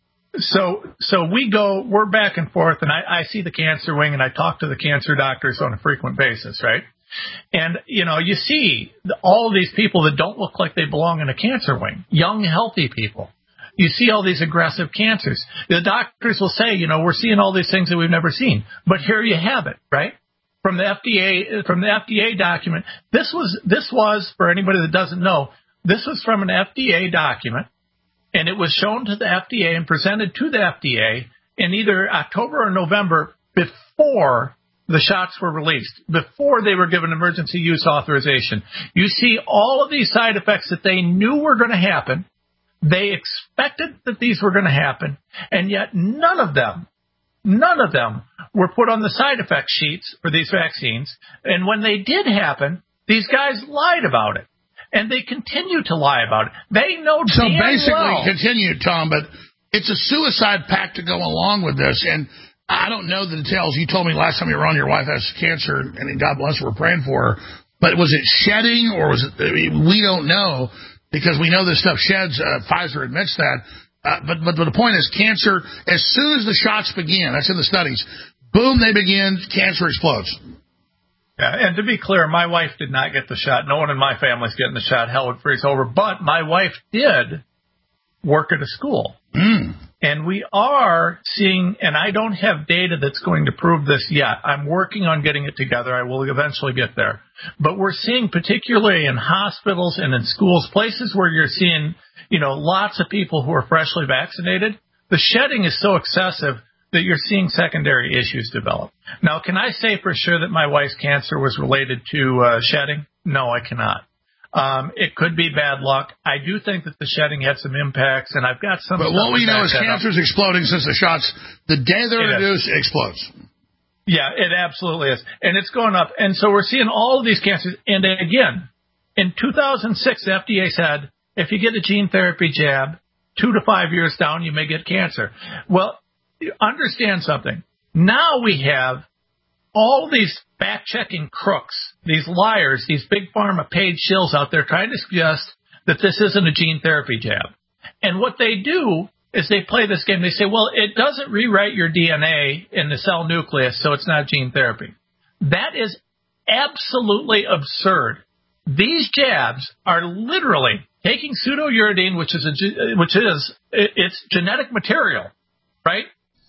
So so we go, we're back and forth, and I, I see the cancer wing, and I talk to the cancer doctors on a frequent basis, right? And, you know, you see all of these people that don't look like they belong in a cancer wing, young, healthy people. You see all these aggressive cancers. The doctors will say, you know, we're seeing all these things that we've never seen. But here you have it, right? From the F D A, from the F D A document. This was, this was, for anybody that doesn't know, this was from an F D A document, and it was shown to the F D A and presented to the F D A in either October or November before the shots were released, before they were given emergency use authorization. You see all of these side effects that they knew were going to happen. They expected that these were going to happen, and yet none of them, none of them were put on the side effect sheets for these vaccines. And when they did happen, these guys lied about it, and they continue to lie about it. They know so damn basically, well. continue, Tom, but it's a suicide pact to go along with this, and I don't know the details. You told me last time you were on, your wife has cancer, and God bless her, we're praying for her. But was it shedding, or was it? I mean, we don't know. Because we know this stuff sheds, uh, Pfizer admits that. Uh, but, but the point is, cancer, as soon as the shots begin, that's in the studies, boom, they begin, cancer explodes. Yeah, and to be clear, my wife did not get the shot. No one in my family's getting the shot. Hell would freeze over. But my wife did work at a school. Mm. And we are seeing, and I don't have data that's going to prove this yet. I'm working on getting it together. I will eventually get there. But we're seeing, particularly in hospitals and in schools, places where you're seeing, you know, lots of people who are freshly vaccinated, the shedding is so excessive that you're seeing secondary issues develop. Now, can I say for sure that my wife's cancer was related to uh, shedding? No, I cannot. Um, it could be bad luck. I do think that the shedding had some impacts, and I've got some. But what we know is cancer's up. exploding since the shots. The day they're reduced, it explodes. Yeah, it absolutely is, and it's going up. And so we're seeing all of these cancers. And again, in two thousand six, the F D A said if you get a gene therapy jab, two to five years down, you may get cancer. Well, understand something. Now we have all these fact-checking crooks, these liars, these big pharma paid shills out there trying to suggest that this isn't a gene therapy jab. And what they do is they play this game. They say, well, it doesn't rewrite your D N A in the cell nucleus, so it's not gene therapy. That is absolutely absurd. These jabs are literally taking pseudouridine, which is a, which is it's genetic material, right?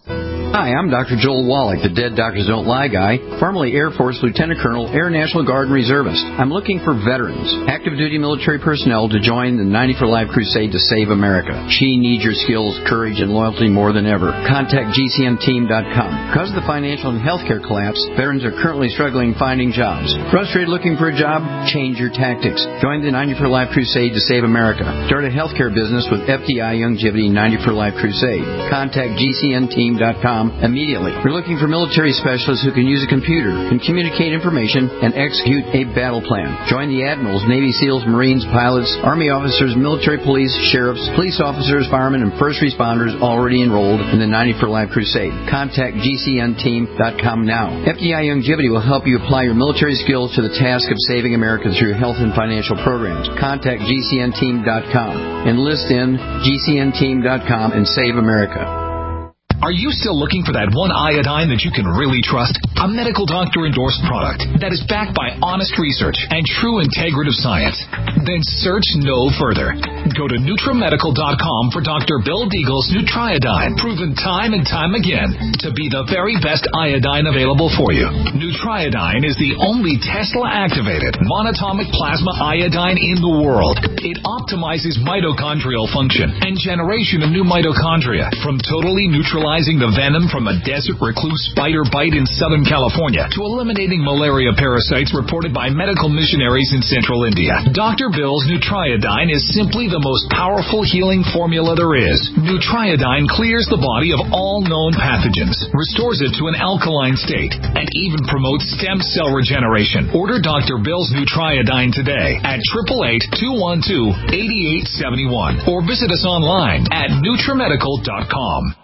Hi, I'm Doctor Joel Wallach, the Dead Doctors Don't Lie guy, formerly Air Force Lieutenant Colonel, Air National Guard and Reservist. I'm looking for veterans, active duty military personnel to join the ninety for Life crusade to save America. She needs your skills, courage, and loyalty more than ever. Contact G C N team dot com. Because of the financial and healthcare collapse, veterans are currently struggling finding jobs. Frustrated looking for a job? Change your tactics. Join the ninety for Life crusade to save America. Start a healthcare business with F D I Youngevity ninety for Life crusade. Contact G C N team dot com immediately. We're looking for military specialists who can use a computer, can communicate information, and execute a battle plan. Join the admirals, Navy SEALs, Marines, pilots, Army officers, military police, sheriffs, police officers, firemen, and first responders already enrolled in the ninety for Life crusade. Contact G C N team dot com now. F D I Youngevity will help you apply your military skills to the task of saving America through health and financial programs. Contact G C N team dot com. Enlist in G C N team dot com and save America. Are you still looking for that one iodine that you can really trust? A medical doctor-endorsed product that is backed by honest research and true integrative science? Then search no further. Go to Nutramedical dot com for Doctor Bill Deagle's Nutriodine, proven time and time again to be the very best iodine available for you. Nutriodine is the only Tesla-activated monatomic plasma iodine in the world. It optimizes mitochondrial function and generation of new mitochondria, from totally neutralizing the venom from a desert recluse spider bite in Southern California to eliminating malaria parasites reported by medical missionaries in central India. Doctor Bill's Nutriodine is simply the most powerful healing formula there is. Nutriodine clears the body of all known pathogens, restores it to an alkaline state, and even promotes stem cell regeneration. Order Doctor Bill's Nutriodine today at eight eight eight, two one two, eight eight seven one or visit us online at Nutramedical dot com.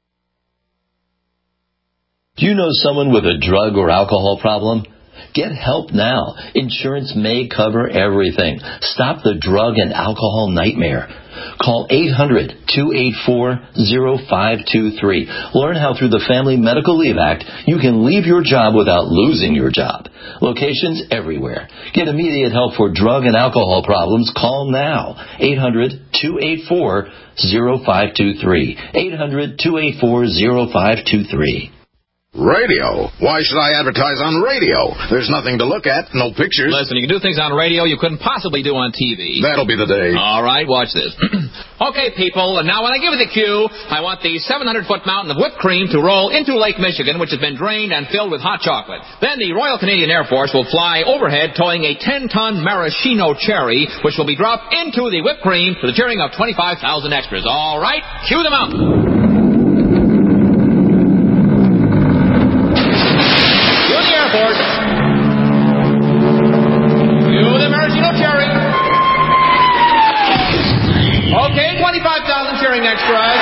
Do you know someone with a drug or alcohol problem? Get help now. Insurance may cover everything. Stop the drug and alcohol nightmare. Call eight hundred, two eight four, zero five two three. Learn how through the Family Medical Leave Act you can leave your job without losing your job. Locations everywhere. Get immediate help for drug and alcohol problems. Call now. eight hundred, two eight four, zero five two three. eight hundred, two eight four, zero five two three. Radio? Why should I advertise on radio? There's nothing to look at, no pictures. Listen, you can do things on radio you couldn't possibly do on T V. That'll be the day. All right, watch this. Okay, people, and now when I give you the cue, I want the seven hundred foot mountain of whipped cream to roll into Lake Michigan, which has been drained and filled with hot chocolate. Then the Royal Canadian Air Force will fly overhead towing a ten ton maraschino cherry, which will be dropped into the whipped cream to the cheering of twenty-five thousand extras. All right, cue the mountain. twenty-five thousand cheering extras.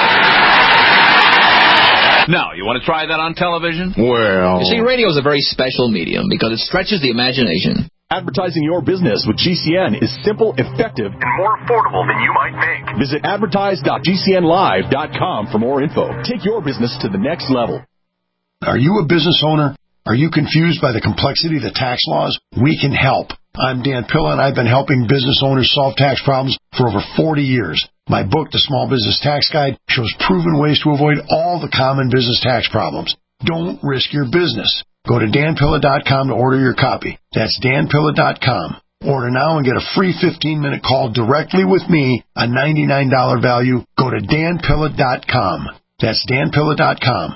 Now, you want to try that on television? Well... You see, radio is a very special medium because it stretches the imagination. Advertising your business with G C N is simple, effective, and more affordable than you might think. Visit advertise dot G C N live dot com for more info. Take your business to the next level. Are you a business owner? Are you confused by the complexity of the tax laws? We can help. I'm Dan Pilla, and I've been helping business owners solve tax problems for over forty years. My book, The Small Business Tax Guide, shows proven ways to avoid all the common business tax problems. Don't risk your business. Go to Dan Pilla dot com to order your copy. That's Dan Pilla dot com. Order now and get a free fifteen minute call directly with me, a ninety-nine dollars value. Go to Dan Pilla dot com. That's Dan Pilla dot com.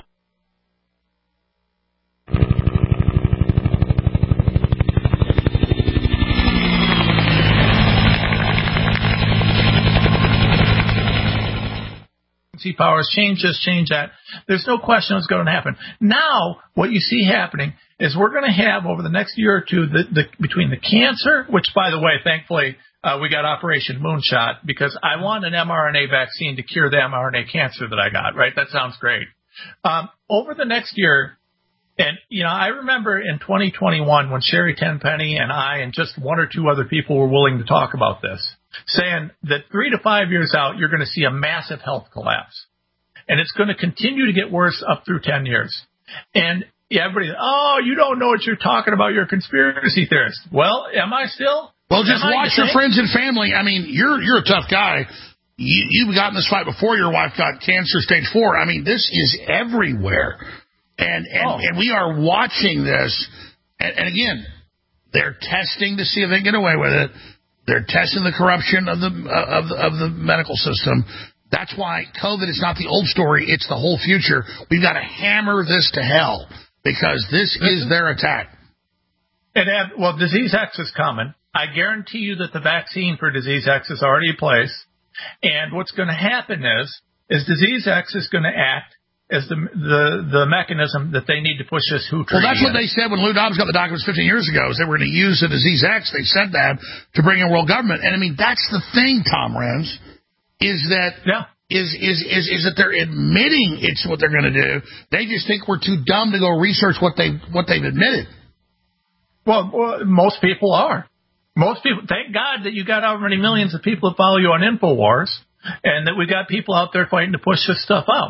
Powers, change this, change that. There's no question what's going to happen. Now, what you see happening is we're going to have over the next year or two the, the, between the cancer, which, by the way, thankfully, uh, we got Operation Moonshot because I want an mRNA vaccine to cure the mRNA cancer that I got, right? That sounds great. Um, over the next year, and, you know, I remember in twenty twenty-one when Sherry Tenpenny and I and just one or two other people were willing to talk about this, saying that three to five years out, you're going to see a massive health collapse. And it's going to continue to get worse up through ten years. And everybody, oh, you don't know what you're talking about. You're a conspiracy theorist. Well, am I still? Well, just am watch your friends and family. I mean, you're you're a tough guy. You, you've gotten this fight before your wife got cancer stage four. I mean, this is everywhere. And and, oh. and we are watching this. And, and again, they're testing to see if they can get away with it. They're testing the corruption of the uh, of the, of the medical system. That's why COVID is not the old story. It's the whole future. We've got to hammer this to hell because this is their attack. And uh, well, Disease X is coming. I guarantee you that the vaccine for Disease X is already in place. And what's going to happen is, is Disease X is going to act as the the the mechanism that they need to push this WHO treaty. Well, that's what in. they said when Lou Dobbs got the documents fifteen years ago, is they were going to use the Disease X. They said that to bring in world government. And, I mean, that's the thing, Tom Renz, is that yeah. is, is, is, is that they're admitting it's what they're going to do. They just think we're too dumb to go research what, they, what they've admitted. Well, well, most people are. Most people, thank God that you got how many millions of people that follow you on InfoWars and that we got people out there fighting to push this stuff out.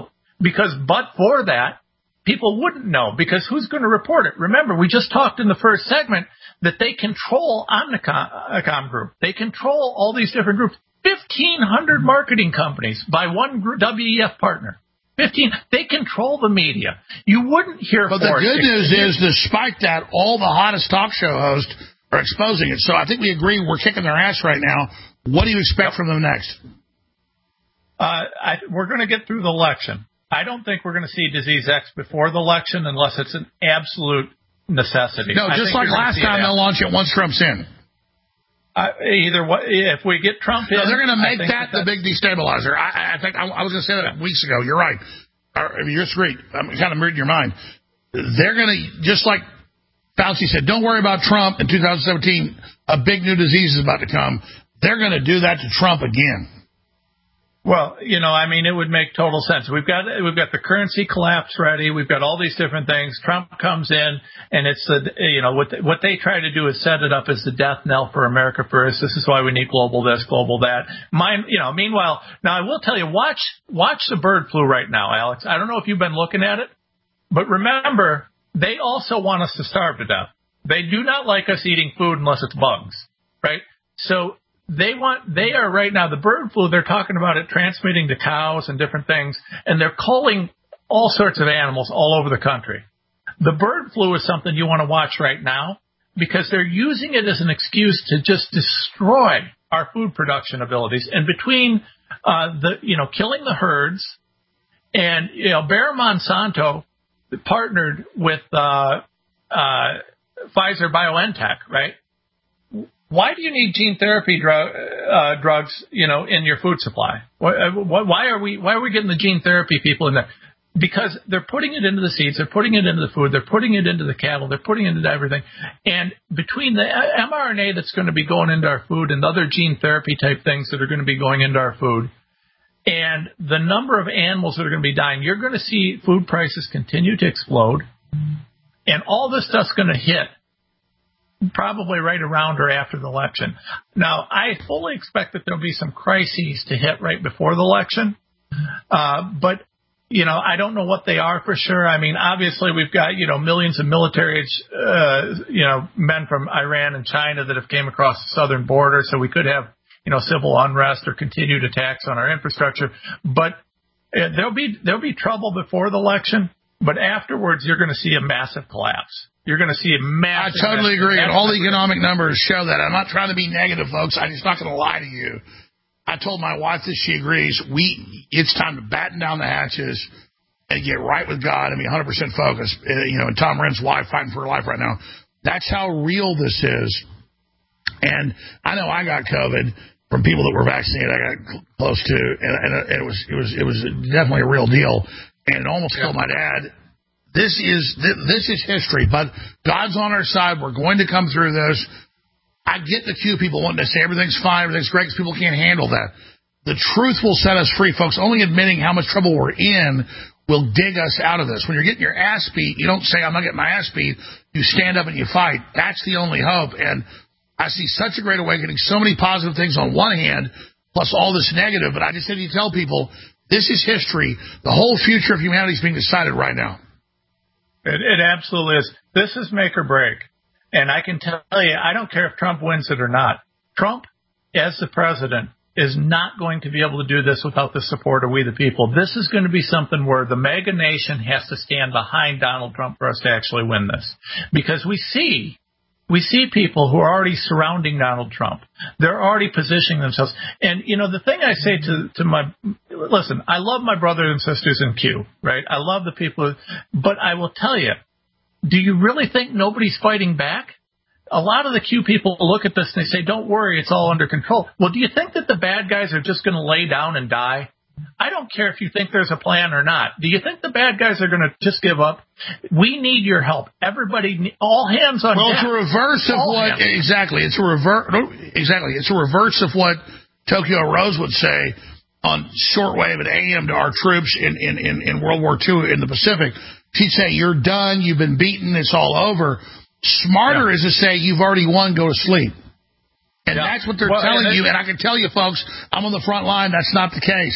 Because but for that, people wouldn't know, because who's going to report it? Remember, we just talked in the first segment that they control Omnicom Group. They control all these different groups. fifteen hundred marketing companies by one group, W E F partner. fifteen. They control the media. You wouldn't hear. But the good news is, despite that, all the hottest talk show hosts are exposing it. So I think we agree we're kicking their ass right now. What do you expect yep. from them next? Uh, I, we're going to get through the election. I don't think we're going to see Disease X before the election unless it's an absolute necessity. No, just like last time, they'll launch it once Trump's in. Uh, either way, if we get Trump in, no, they're going to make that, that the big destabilizer. I, I think I, I was going to say that weeks ago. You're right. Or, you're straight. I'm kind of reading your mind. They're going to, just like Fauci said, don't worry about Trump in two thousand seventeen. A big new disease is about to come. They're going to do that to Trump again. Well, you know, I mean, it would make total sense. We've got we've got the currency collapse ready. We've got all these different things. Trump comes in, and it's the you know what what they try to do is set it up as the death knell for America first. This is why we need global this, global that. Mine, you know. Meanwhile, now I will tell you, watch watch the bird flu right now, Alex. I don't know if you've been looking at it, but remember, they also want us to starve to death. They do not like us eating food unless it's bugs, right? So. They want, they are right now, the bird flu, they're talking about it transmitting to cows and different things, and they're calling all sorts of animals all over the country. The bird flu is something you want to watch right now because they're using it as an excuse to just destroy our food production abilities. And between, uh, the, you know, killing the herds and, you know, Bayer Monsanto partnered with, uh, uh, Pfizer BioNTech, right? Why do you need gene therapy drug, uh, drugs, you know, in your food supply? Why, why are we why are we getting the gene therapy people in there? Because they're putting it into the seeds, they're putting it into the food, they're putting it into the cattle, they're putting it into everything. And between the mRNA that's going to be going into our food and the other gene therapy type things that are going to be going into our food, and the number of animals that are going to be dying, you're going to see food prices continue to explode, and all this stuff's going to hit probably right around or after the election. Now, I fully expect that there'll be some crises to hit right before the election. Uh, but, you know, I don't know what they are for sure. I mean, obviously we've got, you know, millions of military, uh, you know, men from Iran and China that have came across the southern border. So we could have, you know, civil unrest or continued attacks on our infrastructure. But uh, there'll be, there'll be trouble before the election. But afterwards, you're going to see a massive collapse. You're going to see a massive... I totally massive, agree, massive and all the economic numbers show that. I'm not trying to be negative, folks. I'm just not going to lie to you. I told my wife that she agrees. We, it's time to batten down the hatches and get right with God and be one hundred percent focused. You know, and Tom Ren's wife fighting for her life right now. That's how real this is. And I know I got COVID from people that were vaccinated. I got cl- close to, and, and it was it was it was definitely a real deal. And it almost yeah. killed my dad. This is this is history, but God's on our side. We're going to come through this. I get the Q people wanting to say everything's fine, everything's great, because people can't handle that. The truth will set us free, folks. Only admitting how much trouble we're in will dig us out of this. When you're getting your ass beat, you don't say, I'm not getting my ass beat. You stand up and you fight. That's the only hope. And I see such a great awakening, so many positive things on one hand, plus all this negative. But I just need to tell people, this is history. The whole future of humanity is being decided right now. It, it absolutely is. This is make or break. And I can tell you, I don't care if Trump wins it or not. Trump, as the president, is not going to be able to do this without the support of we the people. This is going to be something where the mega nation has to stand behind Donald Trump for us to actually win this. Because we see, we see people who are already surrounding Donald Trump. They're already positioning themselves. And, you know, the thing I say to, to my, listen, I love my brothers and sisters in Q, right? I love the people, but I will tell you, do you really think nobody's fighting back? A lot of the Q people look at this and they say, don't worry, it's all under control. Well, do you think that the bad guys are just going to lay down and die? I don't care if you think there's a plan or not. Do you think the bad guys are going to just give up? We need your help. Everybody, all hands on well, deck. Well, it's a reverse of all what, hands. exactly, it's a reverse, exactly, it's a reverse of what Tokyo Rose would say on shortwave at A M to our troops in, in, in, in World War Two in the Pacific. She'd say, you're done, you've been beaten, it's all over. Smarter yeah. is to say, you've already won, go to sleep. And yeah. that's what they're well, telling and you, and I can tell you, folks, I'm on the front line, that's not the case.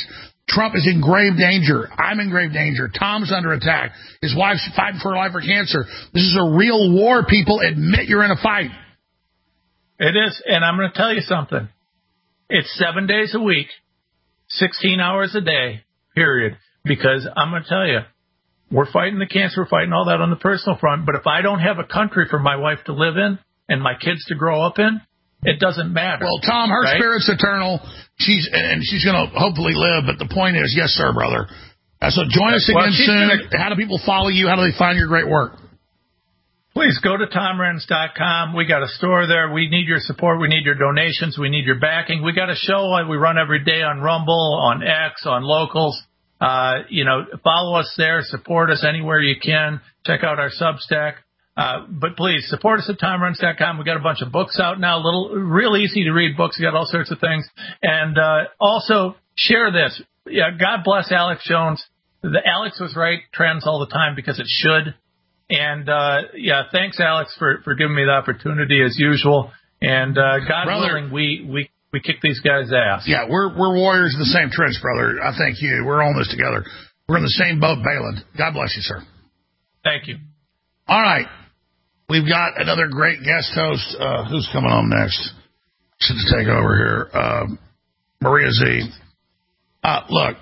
Trump is in grave danger. I'm in grave danger. Tom's under attack. His wife's fighting for her life for cancer. This is a real war, people. Admit you're in a fight. It is, and I'm going to tell you something. It's seven days a week, sixteen hours a day, period. Because I'm going to tell you, we're fighting the cancer, we're fighting all that on the personal front, but if I don't have a country for my wife to live in and my kids to grow up in, it doesn't matter. Well, Tom, her right? spirit's eternal. She's and she's going to hopefully live. But the point is, yes, sir, brother. Uh, so join us again well, soon. Gonna... How do people follow you? How do they find your great work? Please go to tom renz dot com. We got a store there. We need your support. We need your donations. We need your backing. We got a show we run every day on Rumble, on X, on Locals. Uh, you know, follow us there. Support us anywhere you can. Check out our Substack. Uh, but please support us at tom renz dot com. We got a bunch of books out now, little, real easy to read books. We got all sorts of things. And, uh, also share this. Yeah. God bless Alex Jones. The Alex was right. Trends all the time because it should. And, uh, yeah, thanks Alex for, for giving me the opportunity as usual. And, uh, God brother, willing, we, we, we kick these guys' ass. Yeah. We're, we're warriors in the same trench, brother. I thank you. We're all in this together. We're in the same boat, Balin. God bless you, sir. Thank you. All right. We've got another great guest host. Uh, who's coming on next? Should take over here. Uh, Maria Z. Uh, look,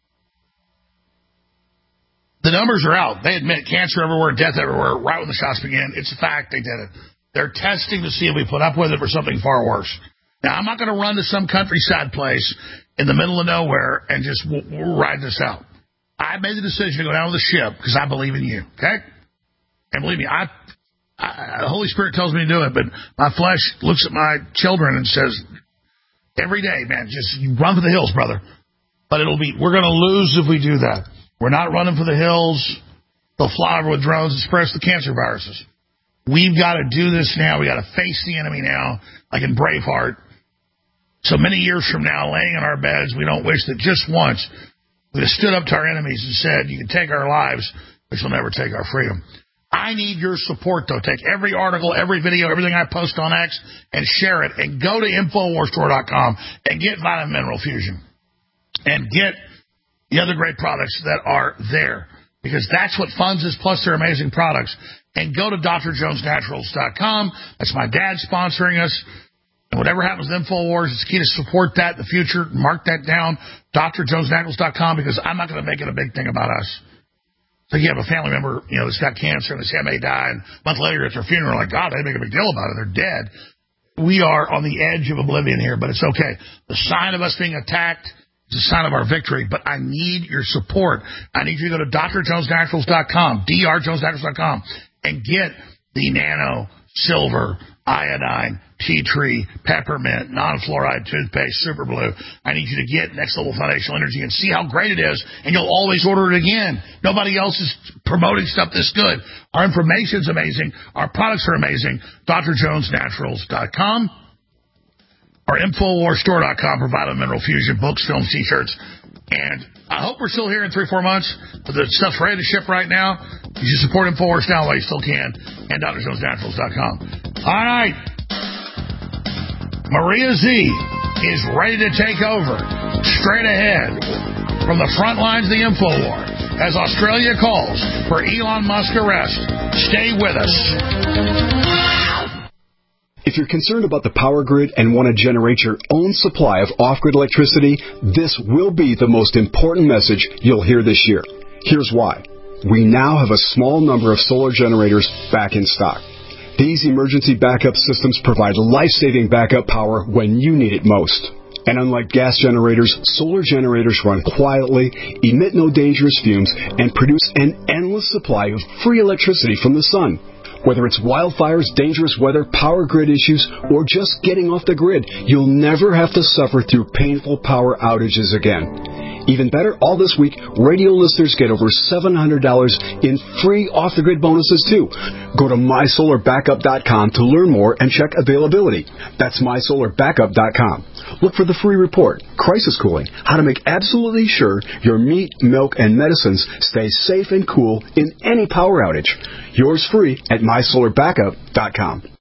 the numbers are out. They admit cancer everywhere, death everywhere, right when the shots began. It's a fact. They did it. They're testing to see if we put up with it or something far worse. Now, I'm not going to run to some countryside place in the middle of nowhere and just w- w- ride this out. I made the decision to go down with the ship because I believe in you, okay? And believe me, I... I, the Holy Spirit tells me to do it, but my flesh looks at my children and says, every day, man, just you run for the hills, brother. But it'll be, we're going to lose if we do that. We're not running for the hills. They'll fly over with drones and spread the cancer viruses. We've got to do this now. We got to face the enemy now, like in Braveheart. So many years from now, laying in our beds, we don't wish that just once we have stood up to our enemies and said, you can take our lives, but you'll never take our freedom. I need your support, though. Take every article, every video, everything I post on X, and share it. And go to Infowars Store dot com and get Vitamin Mineral Fusion. And get the other great products that are there. Because that's what funds us, plus their amazing products. And go to D R Jones Naturals dot com. That's my dad sponsoring us. And whatever happens with Infowars, it's key to support that in the future. Mark that down, D R Jones Naturals dot com, because I'm not going to make it a big thing about us. So you have a family member, you know, that's got cancer and they say I may die, and a month later at their funeral, like, God, they make a big deal about it. They're dead. We are on the edge of oblivion here, but it's okay. The sign of us being attacked is a sign of our victory, but I need your support. I need you to go to D R Jones Naturals dot com, D R Jones Naturals dot com, and get the nano, silver, iodine, tea tree, peppermint, non-fluoride toothpaste, super blue. I need you to get Next Level Foundational Energy and see how great it is, and you'll always order it again. Nobody else is promoting stuff this good. Our information's amazing. Our products are amazing. D R Jones Naturals dot com or Infowars Store dot com for Vitamin Mineral Fusion, books, films, T-shirts. And I hope we're still here in three, four months, but the stuff's ready to ship right now. You should support Infowars now while you still can, and D R Jones Naturals dot com. All right. Maria Z is ready to take over. Straight ahead from the front lines of the Infowar as Australia calls for Elon Musk arrest. Stay with us. If you're concerned about the power grid and want to generate your own supply of off-grid electricity, this will be the most important message you'll hear this year. Here's why. We now have a small number of solar generators back in stock. These emergency backup systems provide life-saving backup power when you need it most. And unlike gas generators, solar generators run quietly, emit no dangerous fumes, and produce an endless supply of free electricity from the sun. Whether it's wildfires, dangerous weather, power grid issues, or just getting off the grid, you'll never have to suffer through painful power outages again. Even better, all this week, radio listeners get over seven hundred dollars in free off-the-grid bonuses, too. Go to my solar backup dot com to learn more and check availability. That's my solar backup dot com. Look for the free report, Crisis Cooling, how to make absolutely sure your meat, milk, and medicines stay safe and cool in any power outage. Yours free at my solar backup dot com.